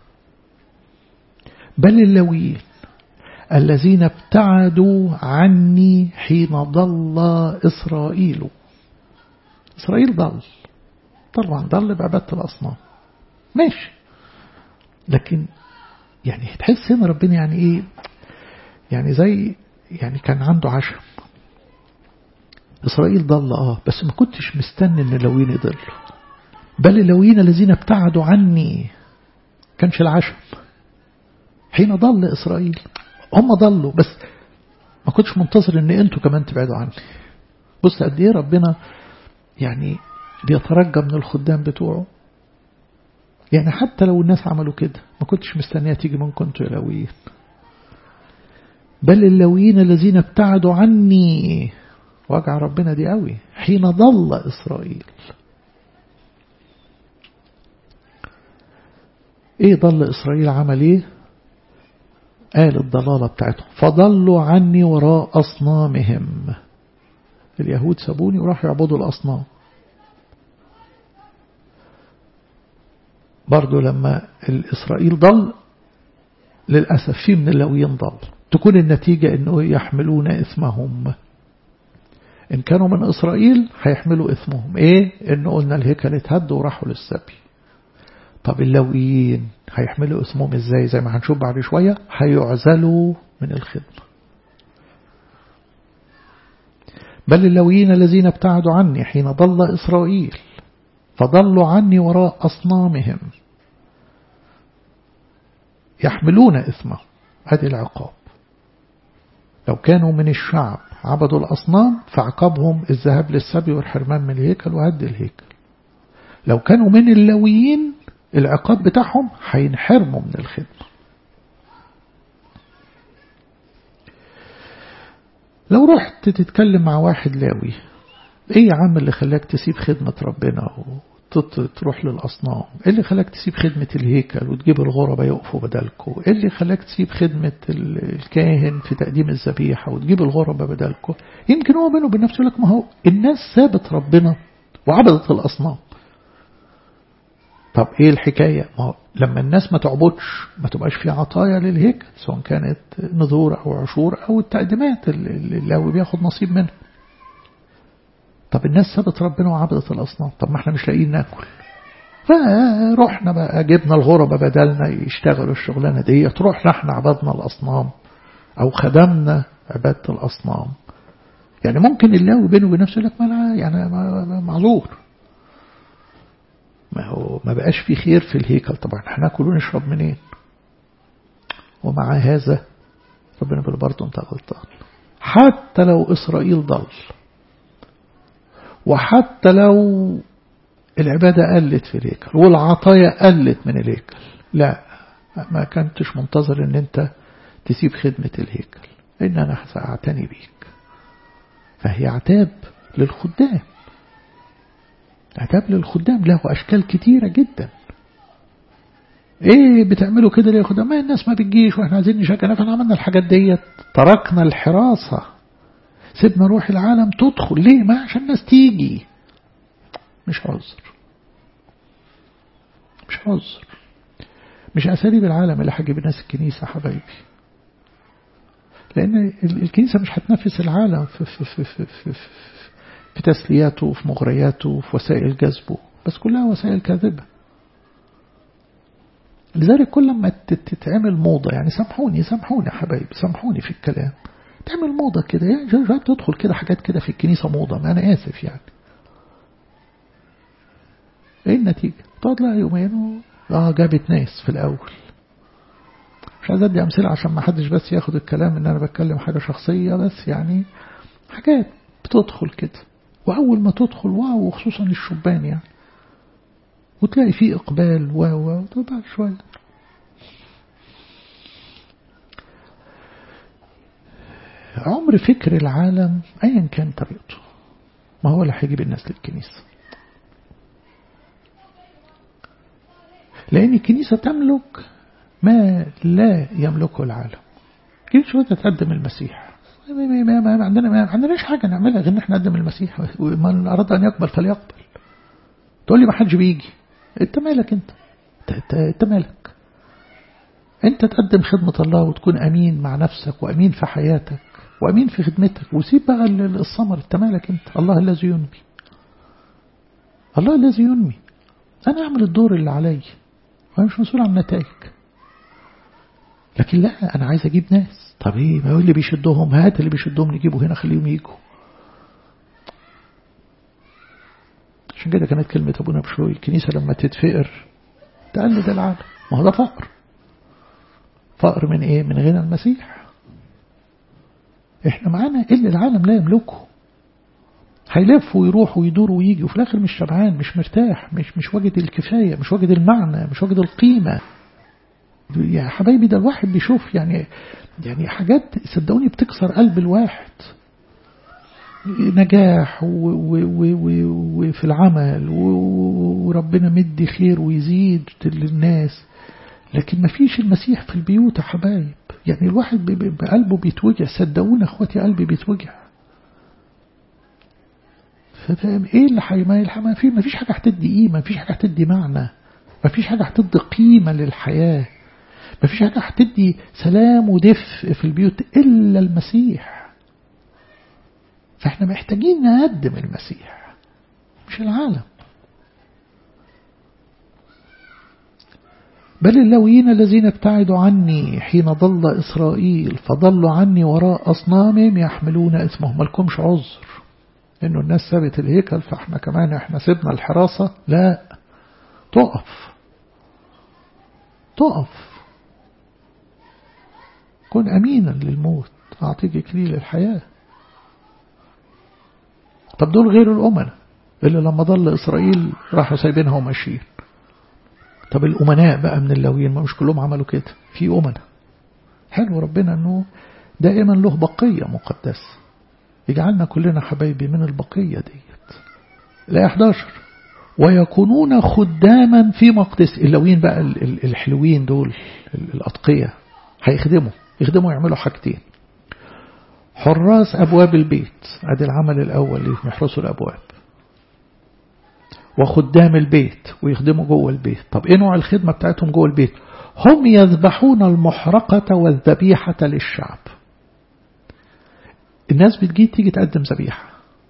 بل اللاويين الذين ابتعدوا عني حين ضل إسرائيل. إسرائيل ضل، طبعا ضل بعبادة الأصنام، ماشي، لكن يعني تحس هنا ربنا يعني إيه، يعني زي يعني كان عنده عشم. إسرائيل ضل آه بس ما كنتش مستني إن اللاويين يضلوا. بل اللاويين الذين ابتعدوا عني، كانش العشم حين ضل إسرائيل، هم ضلوا بس ما كنتش منتظر ان انتوا كمان تبعدوا عني. بص قد ايه ربنا يعني بيترجى من الخدام بتوعه. يعني حتى لو الناس عملوا كده ما كنتش مستنيه تيجي منكم انتوا يا لاويين. بل اللاويين الذين ابتعدوا عني، وجع ربنا دي قوي، حين ضل إسرائيل. ايه ضل إسرائيل؟ عمل ايه؟ قال الضلالة بتاعتهم فضلوا عني وراء أصنامهم. اليهود سابوني وراحوا يعبدوا الأصنام. برضو لما الإسرائيل ضل للأسف في من اللاويين ضل، تكون النتيجة أنه يحملون إثمهم. إن كانوا من إسرائيل هيحملوا إثمهم إيه؟ إنه قلنا الهيكل اتهد وراحوا للسبي. طب اللاويين هيحملوا اسمهم ازاي؟ زي ما هنشوف بعد شوية هيعزلوا من الخدمة. بل اللاويين الذين ابتعدوا عني حين ضل إسرائيل فضلوا عني وراء أصنامهم يحملون إثمهم. هذه العقاب. لو كانوا من الشعب عبدوا الأصنام فعقابهم الذهاب للسبي والحرمان من الهيكل وهد الهيكل. لو كانوا من اللاويين العقاب بتاعهم هينحرموا من الخدمة. لو رحت تتكلم مع واحد لاوي، ايه يا عم اللي خلاك تسيب خدمة ربنا وتروح للأصنام؟ ايه اللي خلاك تسيب خدمة الهيكل وتجيب الغرباء يقفوا بدلكوا؟ ايه اللي خلاك تسيب خدمة الكاهن في تقديم الذبيحة وتجيب الغرباء بدلكوا؟ يمكن هو بينه وبين نفسه لك ما هو الناس سابت ربنا وعبدت الأصنام. طب ايه الحكاية؟ ما هو لما الناس ما تعبدش ما تبقاش في عطايا للهيكل، سواء كانت نذور او عشور او التقديمات اللي اللاوي بياخد نصيب منها. طب الناس سابت ربنا وعبدت الأصنام، طب ما احنا مش لاقيين ناكل، فروحنا بقى جبنا الغرباء بدلنا يشتغلوا الشغلانة دي، تروحنا احنا عبدنا الأصنام او خدمنا عبادة الأصنام. يعني ممكن اللاوي بينه وبين نفسه لك ما يعني معذور، ما هو ما بقاش في خير في الهيكل، طبعا هناكل ونشرب منين؟ ومع هذا ربنا بيقول برضه انت غلطان. حتى لو إسرائيل ضل، وحتى لو العبادة قلت في الهيكل والعطايا قلت من الهيكل، لا ما كنتش منتظر ان انت تسيب خدمة الهيكل، ان انا سأعتني بيك. فهي عتاب للخدام، عتاب للخدام له أشكال كتيرة جدا. ايه بتعملوا كده ليه يا خدام؟ ما الناس ما بتجيش واحنا عايزين نشجع، احنا عملنا الحاجات ديت، تركنا الحراسة، سيبنا روح العالم تدخل ليه؟ ما عشان الناس تيجي. مش عذر، مش عذر، مش أساليب العالم اللي هجيب الناس الكنيسة حبايبي، لأن الكنيسة مش هتنافس العالم في, في, في, في, في, في, في تسلياته، في مغرياته، في وسائل جذبه، بس كلها وسائل كاذبة. لذلك كل ما تتعمل موضة، يعني سامحوني سامحوني يا حبايبي، سامحوني في الكلام، تعمل موضة كده، يعني تدخل كده حاجات كده في الكنيسة موضة، ما أنا آسف يعني، ايه النتيجة؟ تقعد لها يومين و... اه جابت ناس في الأول. مش عايز أدي أمثلة عشان ما حدش بس ياخد الكلام إن أنا بتكلم حاجة شخصية، بس يعني حاجات بتدخل كده، وأول ما تدخل واو، وخصوصا الشبان يعني، وتلاقي فيه إقبال و و وتبقى شوية. عمر فكر العالم أيا كان طريقته ما هو اللي هيجيب الناس للكنيسة، لأن الكنيسة تملك ما لا يملكه العالم. كيف شوية تقدم المسيح، ما عندنا ما عندناش حاجة نعملها غير ان احنا نقدم المسيح، ومن أراد أن يقبل فليقبل. تقول لي ما حدش بيجي، انت مالك؟ انت انت مالك؟ انت تقدم خدمة الله وتكون أمين مع نفسك وأمين في حياتك وأمين في خدمتك، وسيب بقى الثمر. انت مالك؟ انت الله الذي ينمي، الله الذي ينمي. أنا أعمل الدور اللي علي وأنا مش مسؤول عن النتائج. لكن لا، أنا عايز أجيب ناس. طب إيه؟ ما هو اللي بيشدهم، هات اللي بيشدهم نجيبه هنا، خليهم يجوا. عشان كده كانت كلمة أبونا بشوي الكنيسة لما تتفقر تقلد العالم. ما هو ده فقر. فقر من إيه؟ من غنى المسيح. إحنا معانا اللي العالم لا يملكه، هيلف ويروح ويدور ويجي وفي الآخر مش شبعان، مش مرتاح، مش مش واجد الكفاية، مش واجد المعنى، مش واجد القيمة. يا حبايبي ده الواحد بيشوف يعني يعني حاجات صدقوني بتكسر قلب الواحد. نجاح وفي العمل وربنا مدي خير ويزيد للناس، لكن ما فيش المسيح في البيوت يا حبايب. يعني الواحد بقلبه بيتوجع، صدقونا اخواتي قلبي بيتوجع. ففهم ايه اللي حيما ما في ما فيش حاجة هتدي قيمة، ما فيش حاجة هتدي معنى، ما فيش حاجة هتدي قيمة للحياة، ما فيش حاجة هتدي سلام ودفء في البيوت إلا المسيح. فاحنا محتاجين نقدم المسيح مش العالم. بل اللاويين الذين ابتعدوا عني حين ضل إسرائيل فضلوا عني وراء أصنامهم يحملون اسمهم. مالكمش عذر إنه الناس سابت الهيكل فاحنا كمان احنا سيبنا الحراسة. لا، تقف تقف كن أمينا للموت أعطيك إكليل الحياة. طب دول غير الأمناء اللي لما ضل إسرائيل راحوا سايبينها وماشيين. طب الأمناء بقى من اللاويين ما مش كلهم عملوا كده، في أمناء. حلو ربنا أنه دائما له بقية مقدسة، يجعلنا كلنا حبايبي من البقية ديت. الآية إحدى عشر ويكونون خداما في مقدس. اللاويين بقى الحلوين دول الأتقية هيخدموا يخدموا يعملوا حاجتين: حراس أبواب البيت، ادي العمل الأول اللي يحرسوا الأبواب، وخدام البيت ويخدموا جوه البيت. طب ايه نوع الخدمة بتاعتهم جوه البيت؟ هم يذبحون المحرقة والذبيحة للشعب. الناس بتجي تيجي تقدم ذبيحة.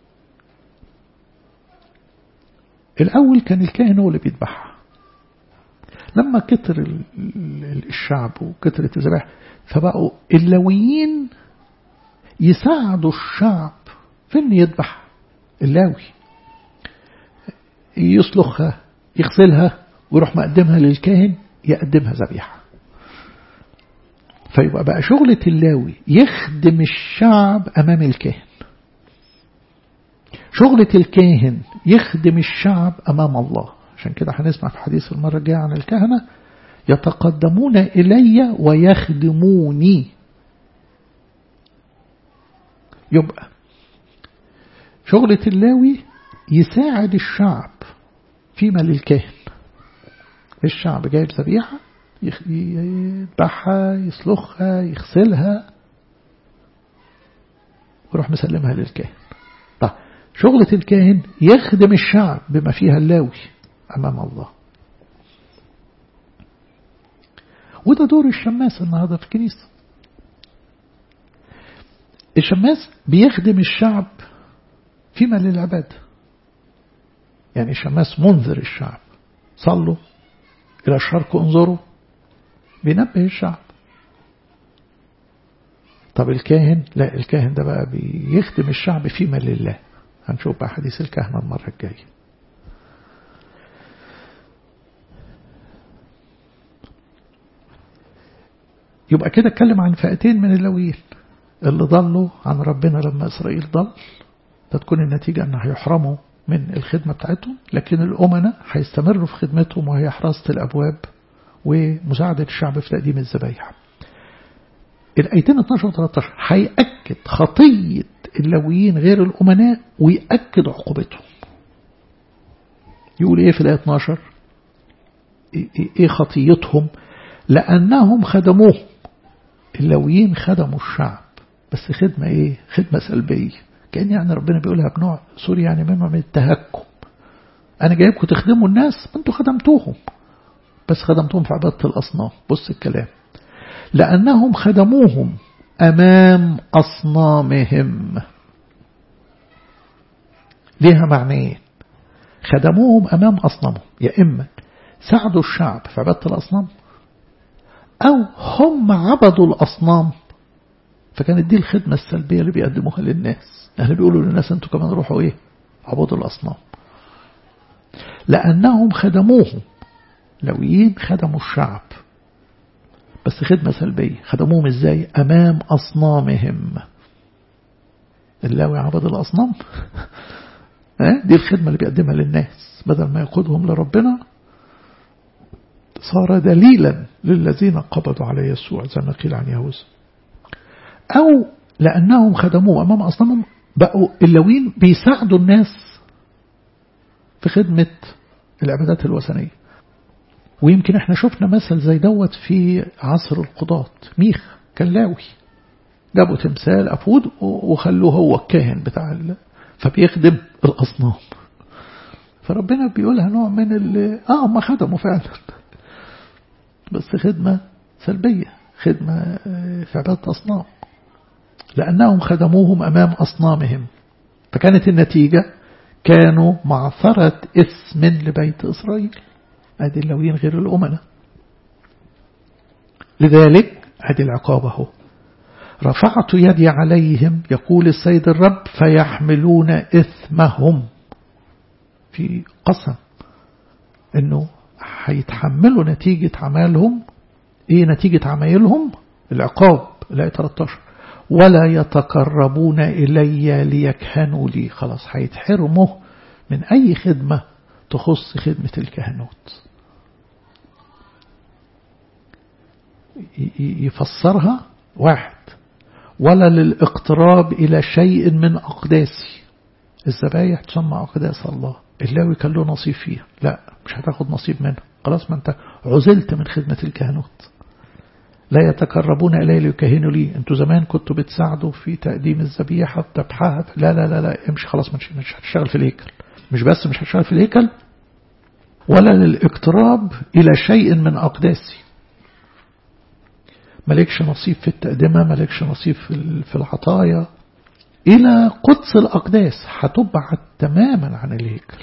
الأول كان الكاهن هو اللي بيذبحها، لما كتر الشعب وكترت الذبائح فبقوا اللاويين يساعدوا الشعب في ان يذبح. اللاوي يصلخها يغسلها ويروح مقدمها للكاهن يقدمها ذبيحة. فيبقى بقى شغلة اللاوي يخدم الشعب أمام الكاهن، شغلة الكاهن يخدم الشعب أمام الله. عشان كده هنسمع في حديث المرة الجاية عن الكهنة: يتقدمون إلي ويخدموني. يبقى شغلة اللاوي يساعد الشعب فيما للكاهن. الشعب جايب ذبيحة يذبحها يسلخها يغسلها ويروح مسلمها للكاهن. طيب شغلة الكاهن يخدم الشعب بما فيها اللاوي أمام الله. وده دور الشماس النهارده في الكنيسة. الشماس بيخدم الشعب فيما للعبادة. يعني الشماس منذر الشعب، صلوا إلى الشرق انظروا، بينبه الشعب. طب الكاهن لا، الكاهن ده بقى بيخدم الشعب فيما لله. هنشوف بقى حديث الكهنة المرة الجاية. يبقى كده اتكلم عن فئتين من اللاويين: اللي ضلوا عن ربنا لما إسرائيل ضل، فتكون النتيجة أن هيحرموا من الخدمة بتاعتهم، لكن الأمناء هيستمروا في خدمتهم وهي حراسة الأبواب ومساعدة الشعب في تقديم الذبايح. الآيتين اثناشر و ثلاثة عشر هيأكد يأكد خطية اللويين غير الأمناء ويأكد عقوبتهم. يقول إيه في الآية اتناشر؟ إيه خطيتهم؟ لأنهم خدموه. اللويين خدموا الشعب بس خدمة إيه؟ خدمة سلبية. كأن يعني ربنا بيقولها بنوع سوري يعني منه من التهكم. أنا جايبكم تخدموا الناس، أنتوا خدمتوهم بس خدمتوهم في عبادة الأصنام. بص الكلام، لأنهم خدموهم أمام أصنامهم. ليها معنيين. خدموهم أمام أصنامهم، يا إما ساعدوا الشعب في عبادة الأصنام أو هم عبدوا الأصنام، فكانت دي الخدمة السلبية اللي بيقدموها للناس. أهل بيقولوا للناس أنتوا كمان روحوا إيه؟ عبدوا الأصنام. لأنهم خدموهم، لويين خدموا الشعب بس خدمة سلبية. خدموهم إزاي؟ أمام أصنامهم. اللاوي عبد الأصنام دي الخدمة اللي بيقدمها للناس، بدل ما يقودهم لربنا صار دليلا للذين قبضوا على يسوع زي ما قيل عن يهوذا. أو لأنهم خدموه أمام أصنامهم، بقوا اللويين بيساعدوا الناس في خدمة العبادات الوثنية. ويمكن احنا شفنا مثل زي دوت في عصر القضاة. ميخ كان لاوي، جابوا تمثال أفود وخلوه هو الكاهن بتاع ال... فبيخدم الأصنام. فربنا بيقولها نوع من ال... آه هم خدموا فعلا بس خدمة سلبية، خدمة في عبادة أصنام. لأنهم خدموهم أمام أصنامهم، فكانت النتيجة كانوا معثرة إثم لبيت إسرائيل. هذه اللويين غير الأمنة. لذلك هذه العقابة هو رفعت يدي عليهم يقول السيد الرب فيحملون إثمهم. في قسم أنه هيتحملوا نتيجة عملهم. إيه نتيجة عملهم؟ العقاب. الآية ثلاثة عشر ولا يتقربون إلي ليكهنوا لي. خلاص هيتحرموا من أي خدمة تخص خدمة الكهنوت. يفسرها واحد ولا للاقتراب إلى شيء من أقداسي. الذبايح تسمى أقداس الله، اللاوي كان له نصيب فيها، لا مش هتاخد نصيب منه، خلاص ما انت عزلت من خدمة الكهنوت. لا يتقربون إلي ليكهنوا لي. انتوا زمان كنتوا بتساعدوا في تقديم الذبيحة وذبحها، لا لا لا لا امشي خلاص مش مش هتشتغل في الهيكل. مش بس مش هتشتغل في الهيكل، ولا للاقتراب إلى شيء من أقداسي. مالكش نصيب في التقدمة، مالكش نصيب في العطايا. إلى قدس الأقداس هتبعد تماما عن الهيكل.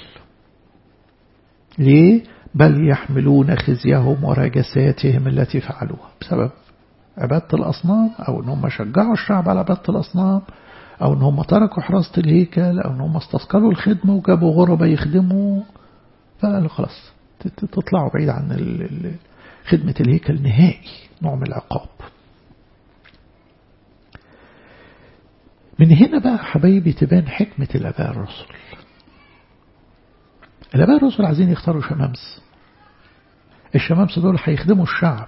ليه؟ بل يحملون خزيهم ورجساتهم التي فعلوها بسبب عبادة الأصنام، أو أنهم شجعوا الشعب على عبادة الأصنام، أو أنهم تركوا حراسة الهيكل، أو أنهم استثقلوا الخدمة وجابوا غربة يخدموا. فقالوا خلاص تطلعوا بعيد عن خدمة الهيكل نهائي. نوع من العقاب. من هنا بقى حبايبي تبان حكمة الآباء الرسل. الآباء الرسل عايزين يختاروا شمامس. الشمامس دول هيخدموا الشعب.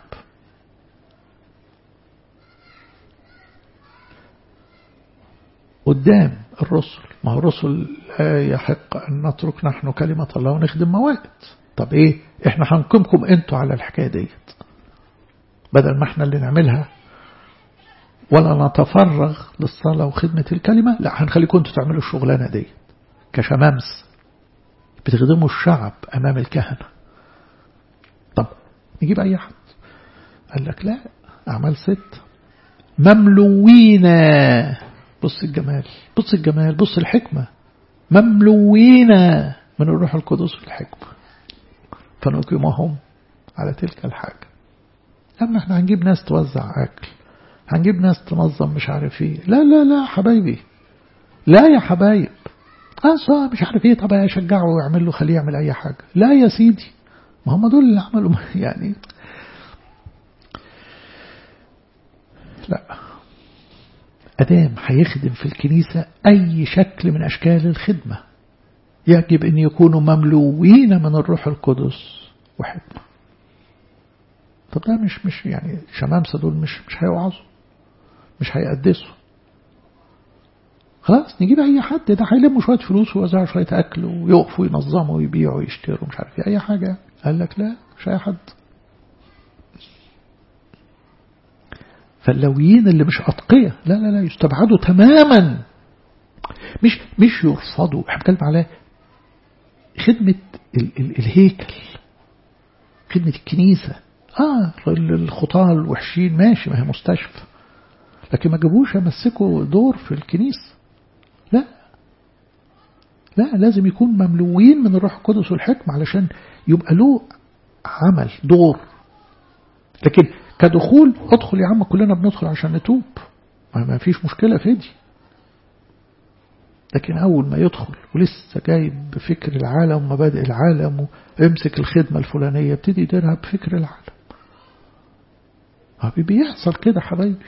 قدام الرسل، ما هو الرسل لا يحق أن نترك نحن كلمة الله ونخدم موائد. طب إيه؟ إحنا هنقيمكم أنتوا على الحكاية ديت، بدل ما إحنا اللي نعملها ولا نتفرغ للصلاة وخدمة الكلمة، لا هنخليكم أنتوا تعملوا الشغلانة ديت كشمامس بتخدموا الشعب أمام الكهنة. طب نجيب أي حد؟ قال لك لا، أعمال ست مملوين. بص الجمال، بص الجمال، بص الحكمة. مملوين من الروح القدس في الحكمة فنقيمهم على تلك الحاجة. أما احنا هنجيب ناس توزع أكل، هنجيب ناس تنظم مش عارف ايه، لا لا لا حبايبي، لا يا حبايب. أصلا مش عارف ايه، طب يشجعه ويعمل له خليه يعمل أي حاجة. لا يا سيدي، ما هم دول اللي عملوا يعني. لا، أدام هيخدم في الكنيسة أي شكل من أشكال الخدمة يجب أن يكونوا مملوين من الروح القدس وحكمة. طب ده مش مش يعني شمامسة دول مش مش هيوعظوا، مش هيقدسوا، خلاص نجيب أي حد، ده هيلموا شوية فلوس ويوزعوا شوية أكل ويقفوا ينظموا ويبيعوا ويشتروا مش عارف أي حاجة. قال لك لا مش أي حد. فاللويين اللي مش أتقية لا لا لا يستبعدوا تماما، مش مش يرفضوا. احنا بنتكلم على خدمة ال ال الهيكل، خدمة الكنيسة. اه الخطاة الوحشين ماشي، ما هي مستشفى، لكن ما جابوش يمسكوا دور في الكنيسة. لا لا لازم يكون مملوين من الروح القدس والحكمة علشان يبقى له عمل دور. لكن كدخول ادخل يا عم كلنا بندخل عشان نتوب، ما فيش مشكلة في دي. لكن أول ما يدخل ولسه جاي بفكر العالم ومبادئ العالم ويمسك الخدمة الفلانية ابتدي يديرها بفكر العالم. حبيبي بيحصل كده حبايبي.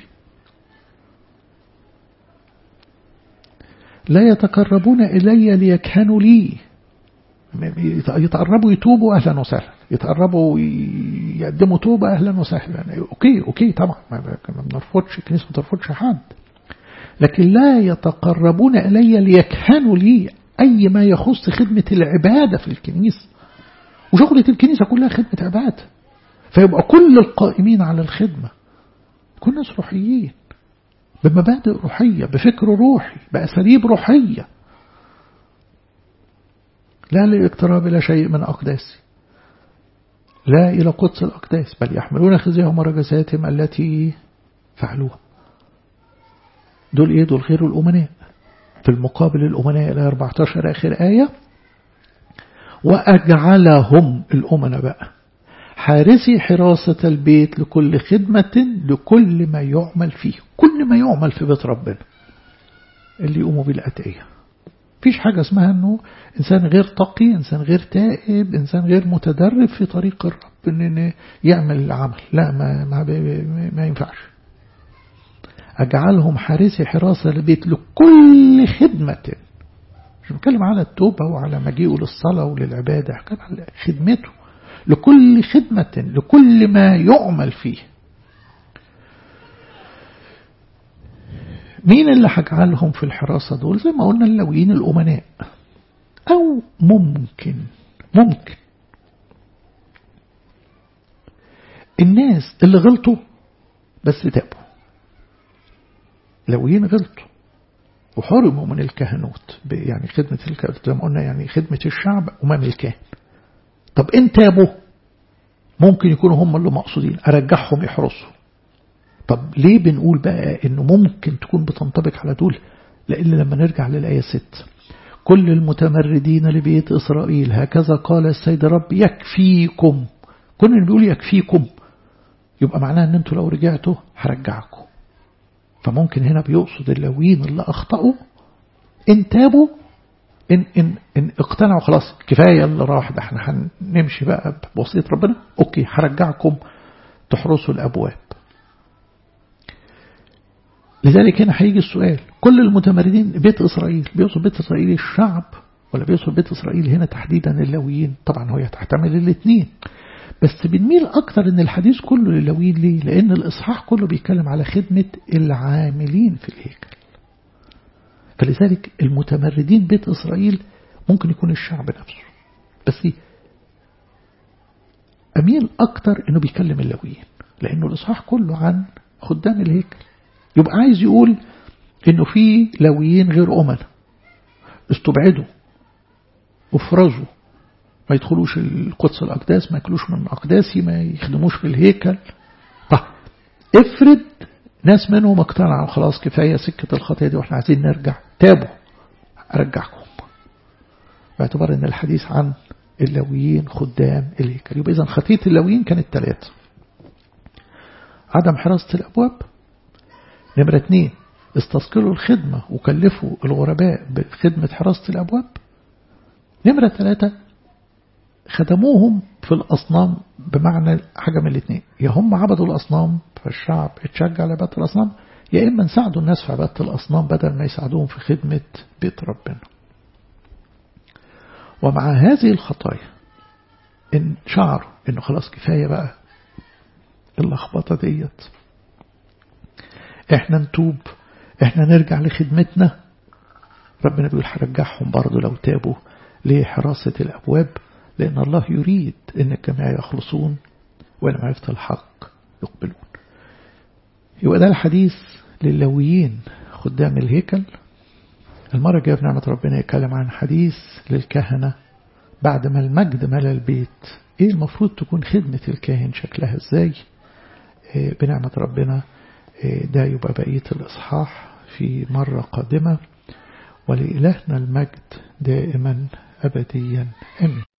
لا يتقربون إلي ليكهنوا لي، يتقربوا يتوبوا أهلا وسهلا، يتقربوا يقدموا توبة أهلا وسهلا. يعني أوكي أوكي طبعا ما بنرفضش، الكنيسة ما ترفضش حد، لكن لا يتقربون إلي ليكهنوا لي أي ما يخص خدمة العبادة في الكنيسة. وشغلة الكنيسة كلها خدمة عبادة، فيبقى كل القائمين على الخدمة كل ناس روحيين بمبادئ روحية بفكر روحي بأساليب روحية. لا لاقتراب إلى شيء من أقداسي، لا إلى قدس الأقداس، بل يحملون خزيهم ورجساتهم التي فعلوها. دول إيه؟ دول غير الأمناء. في المقابل الأمناء إلى أربعة عشر آخر آية، وأجعلهم الأمناء بقى حارسي حراسة البيت لكل خدمة لكل ما يعمل فيه، كل ما يعمل في بيت ربنا اللي يقوموا بالأتقية. فيش حاجة اسمها أنه إنسان غير تقي، إنسان غير تائب، إنسان غير متدرب في طريق الرب أن يعمل العمل، لا ما, ما, ما ينفعش. أجعلهم حارسي حراسة البيت لكل خدمة، مش بتكلم على التوبة وعلى مجيئه للصلاة وللعبادة، بتكلم على خدمته لكل خدمة لكل ما يعمل فيه. مين اللي هجعلهم في الحراسة دول؟ زي ما قلنا اللويين الأمناء، أو ممكن ممكن الناس اللي غلطوا بس تابوا. لويين غلطوا وحرموا من الكهنوت، يعني خدمة الكهنوت زي ما قلنا يعني خدمة الشعب أمام الكاهن. طب إن تابوا ممكن يكونوا هم اللي مقصودين أرجعهم يحرسوا. طب ليه بنقول بقى إنه ممكن تكون بتنطبق على دول؟ لأن لما نرجع للآية ستة، كل المتمردين لبيت إسرائيل هكذا قال السيد رب يكفيكم. كل اللي بيقول يكفيكم يبقى معناه أن أنتوا لو رجعتوا هرجعكم. فممكن هنا بيقصد اللويين اللي أخطأوا إن تابوا، إن, إن, إن اقتنعوا خلاص كفاية اللي راح ده، احنا هنمشي بقى بوصية ربنا، أوكي هرجعكم تحرسوا الأبواب. لذلك هنا هيجي السؤال، كل المتمردين بيت إسرائيل، بيقصد بيت إسرائيل الشعب ولا بيقصد بيت إسرائيل هنا تحديدا اللويين؟ طبعا هو تحتمل الاثنين، بس بنميل أكثر إن الحديث كله للويين. ليه؟ لأن الإصحاح كله بيتكلم على خدمة العاملين في الهيكل. فلذلك المتمردين بيت إسرائيل ممكن يكون الشعب نفسه، بس أميل أكثر إنه بيكلم اللويين لأنه الإصحاح كله عن خدام الهيكل. يبقى عايز يقول إنه في لويين غير أمنا استبعدوا وفرزوا، ما يدخلوش القدس الأقداس، ما يأكلوش من أقداسي، ما يخدموش في الهيكل. طيب افرض ناس منهم اقتنعوا خلاص كفاية سكة الخطية دي واحنا عايزين نرجع، تابوا، أرجعكم، باعتبار ان الحديث عن اللويين خدام الهيكل. يبقى إذن خطية اللويين كانت ثلاثة: عدم حراسة الأبواب، نمرة اثنين استثقلوا الخدمة وكلفوا الغرباء بخدمة حراسة الأبواب، نمرة ثلاثة خدموهم في الأصنام. بمعنى حاجة من الاثنين، يا هم عبدوا الأصنام فالشعب اتشجع على عبادة الأصنام، يا إما نساعدوا الناس في عبادة الأصنام بدل ما يساعدوهم في خدمة بيت ربنا. ومع هذه الخطايا إن شعروا إنه خلاص كفاية بقى اللخبطة ديت، إحنا نتوب، إحنا نرجع لخدمتنا، ربنا بيقول هرجعهم برضو لو تابوا لحراسة الأبواب، لأن الله يريد أن الجميع يخلصون ولمعرفة الحق يقبلون. يبقى ده الحديث لللويين خدام الهيكل. المرة الجاية بنعمة ربنا يتكلم عن حديث للكهنة بعد ما المجد ملا البيت، ايه المفروض تكون خدمة الكاهن شكلها ازاي. إيه بنعمة ربنا إيه ده يبقى بقية الإصحاح في مرة قادمة، ولإلهنا المجد دائما أبديا آمين.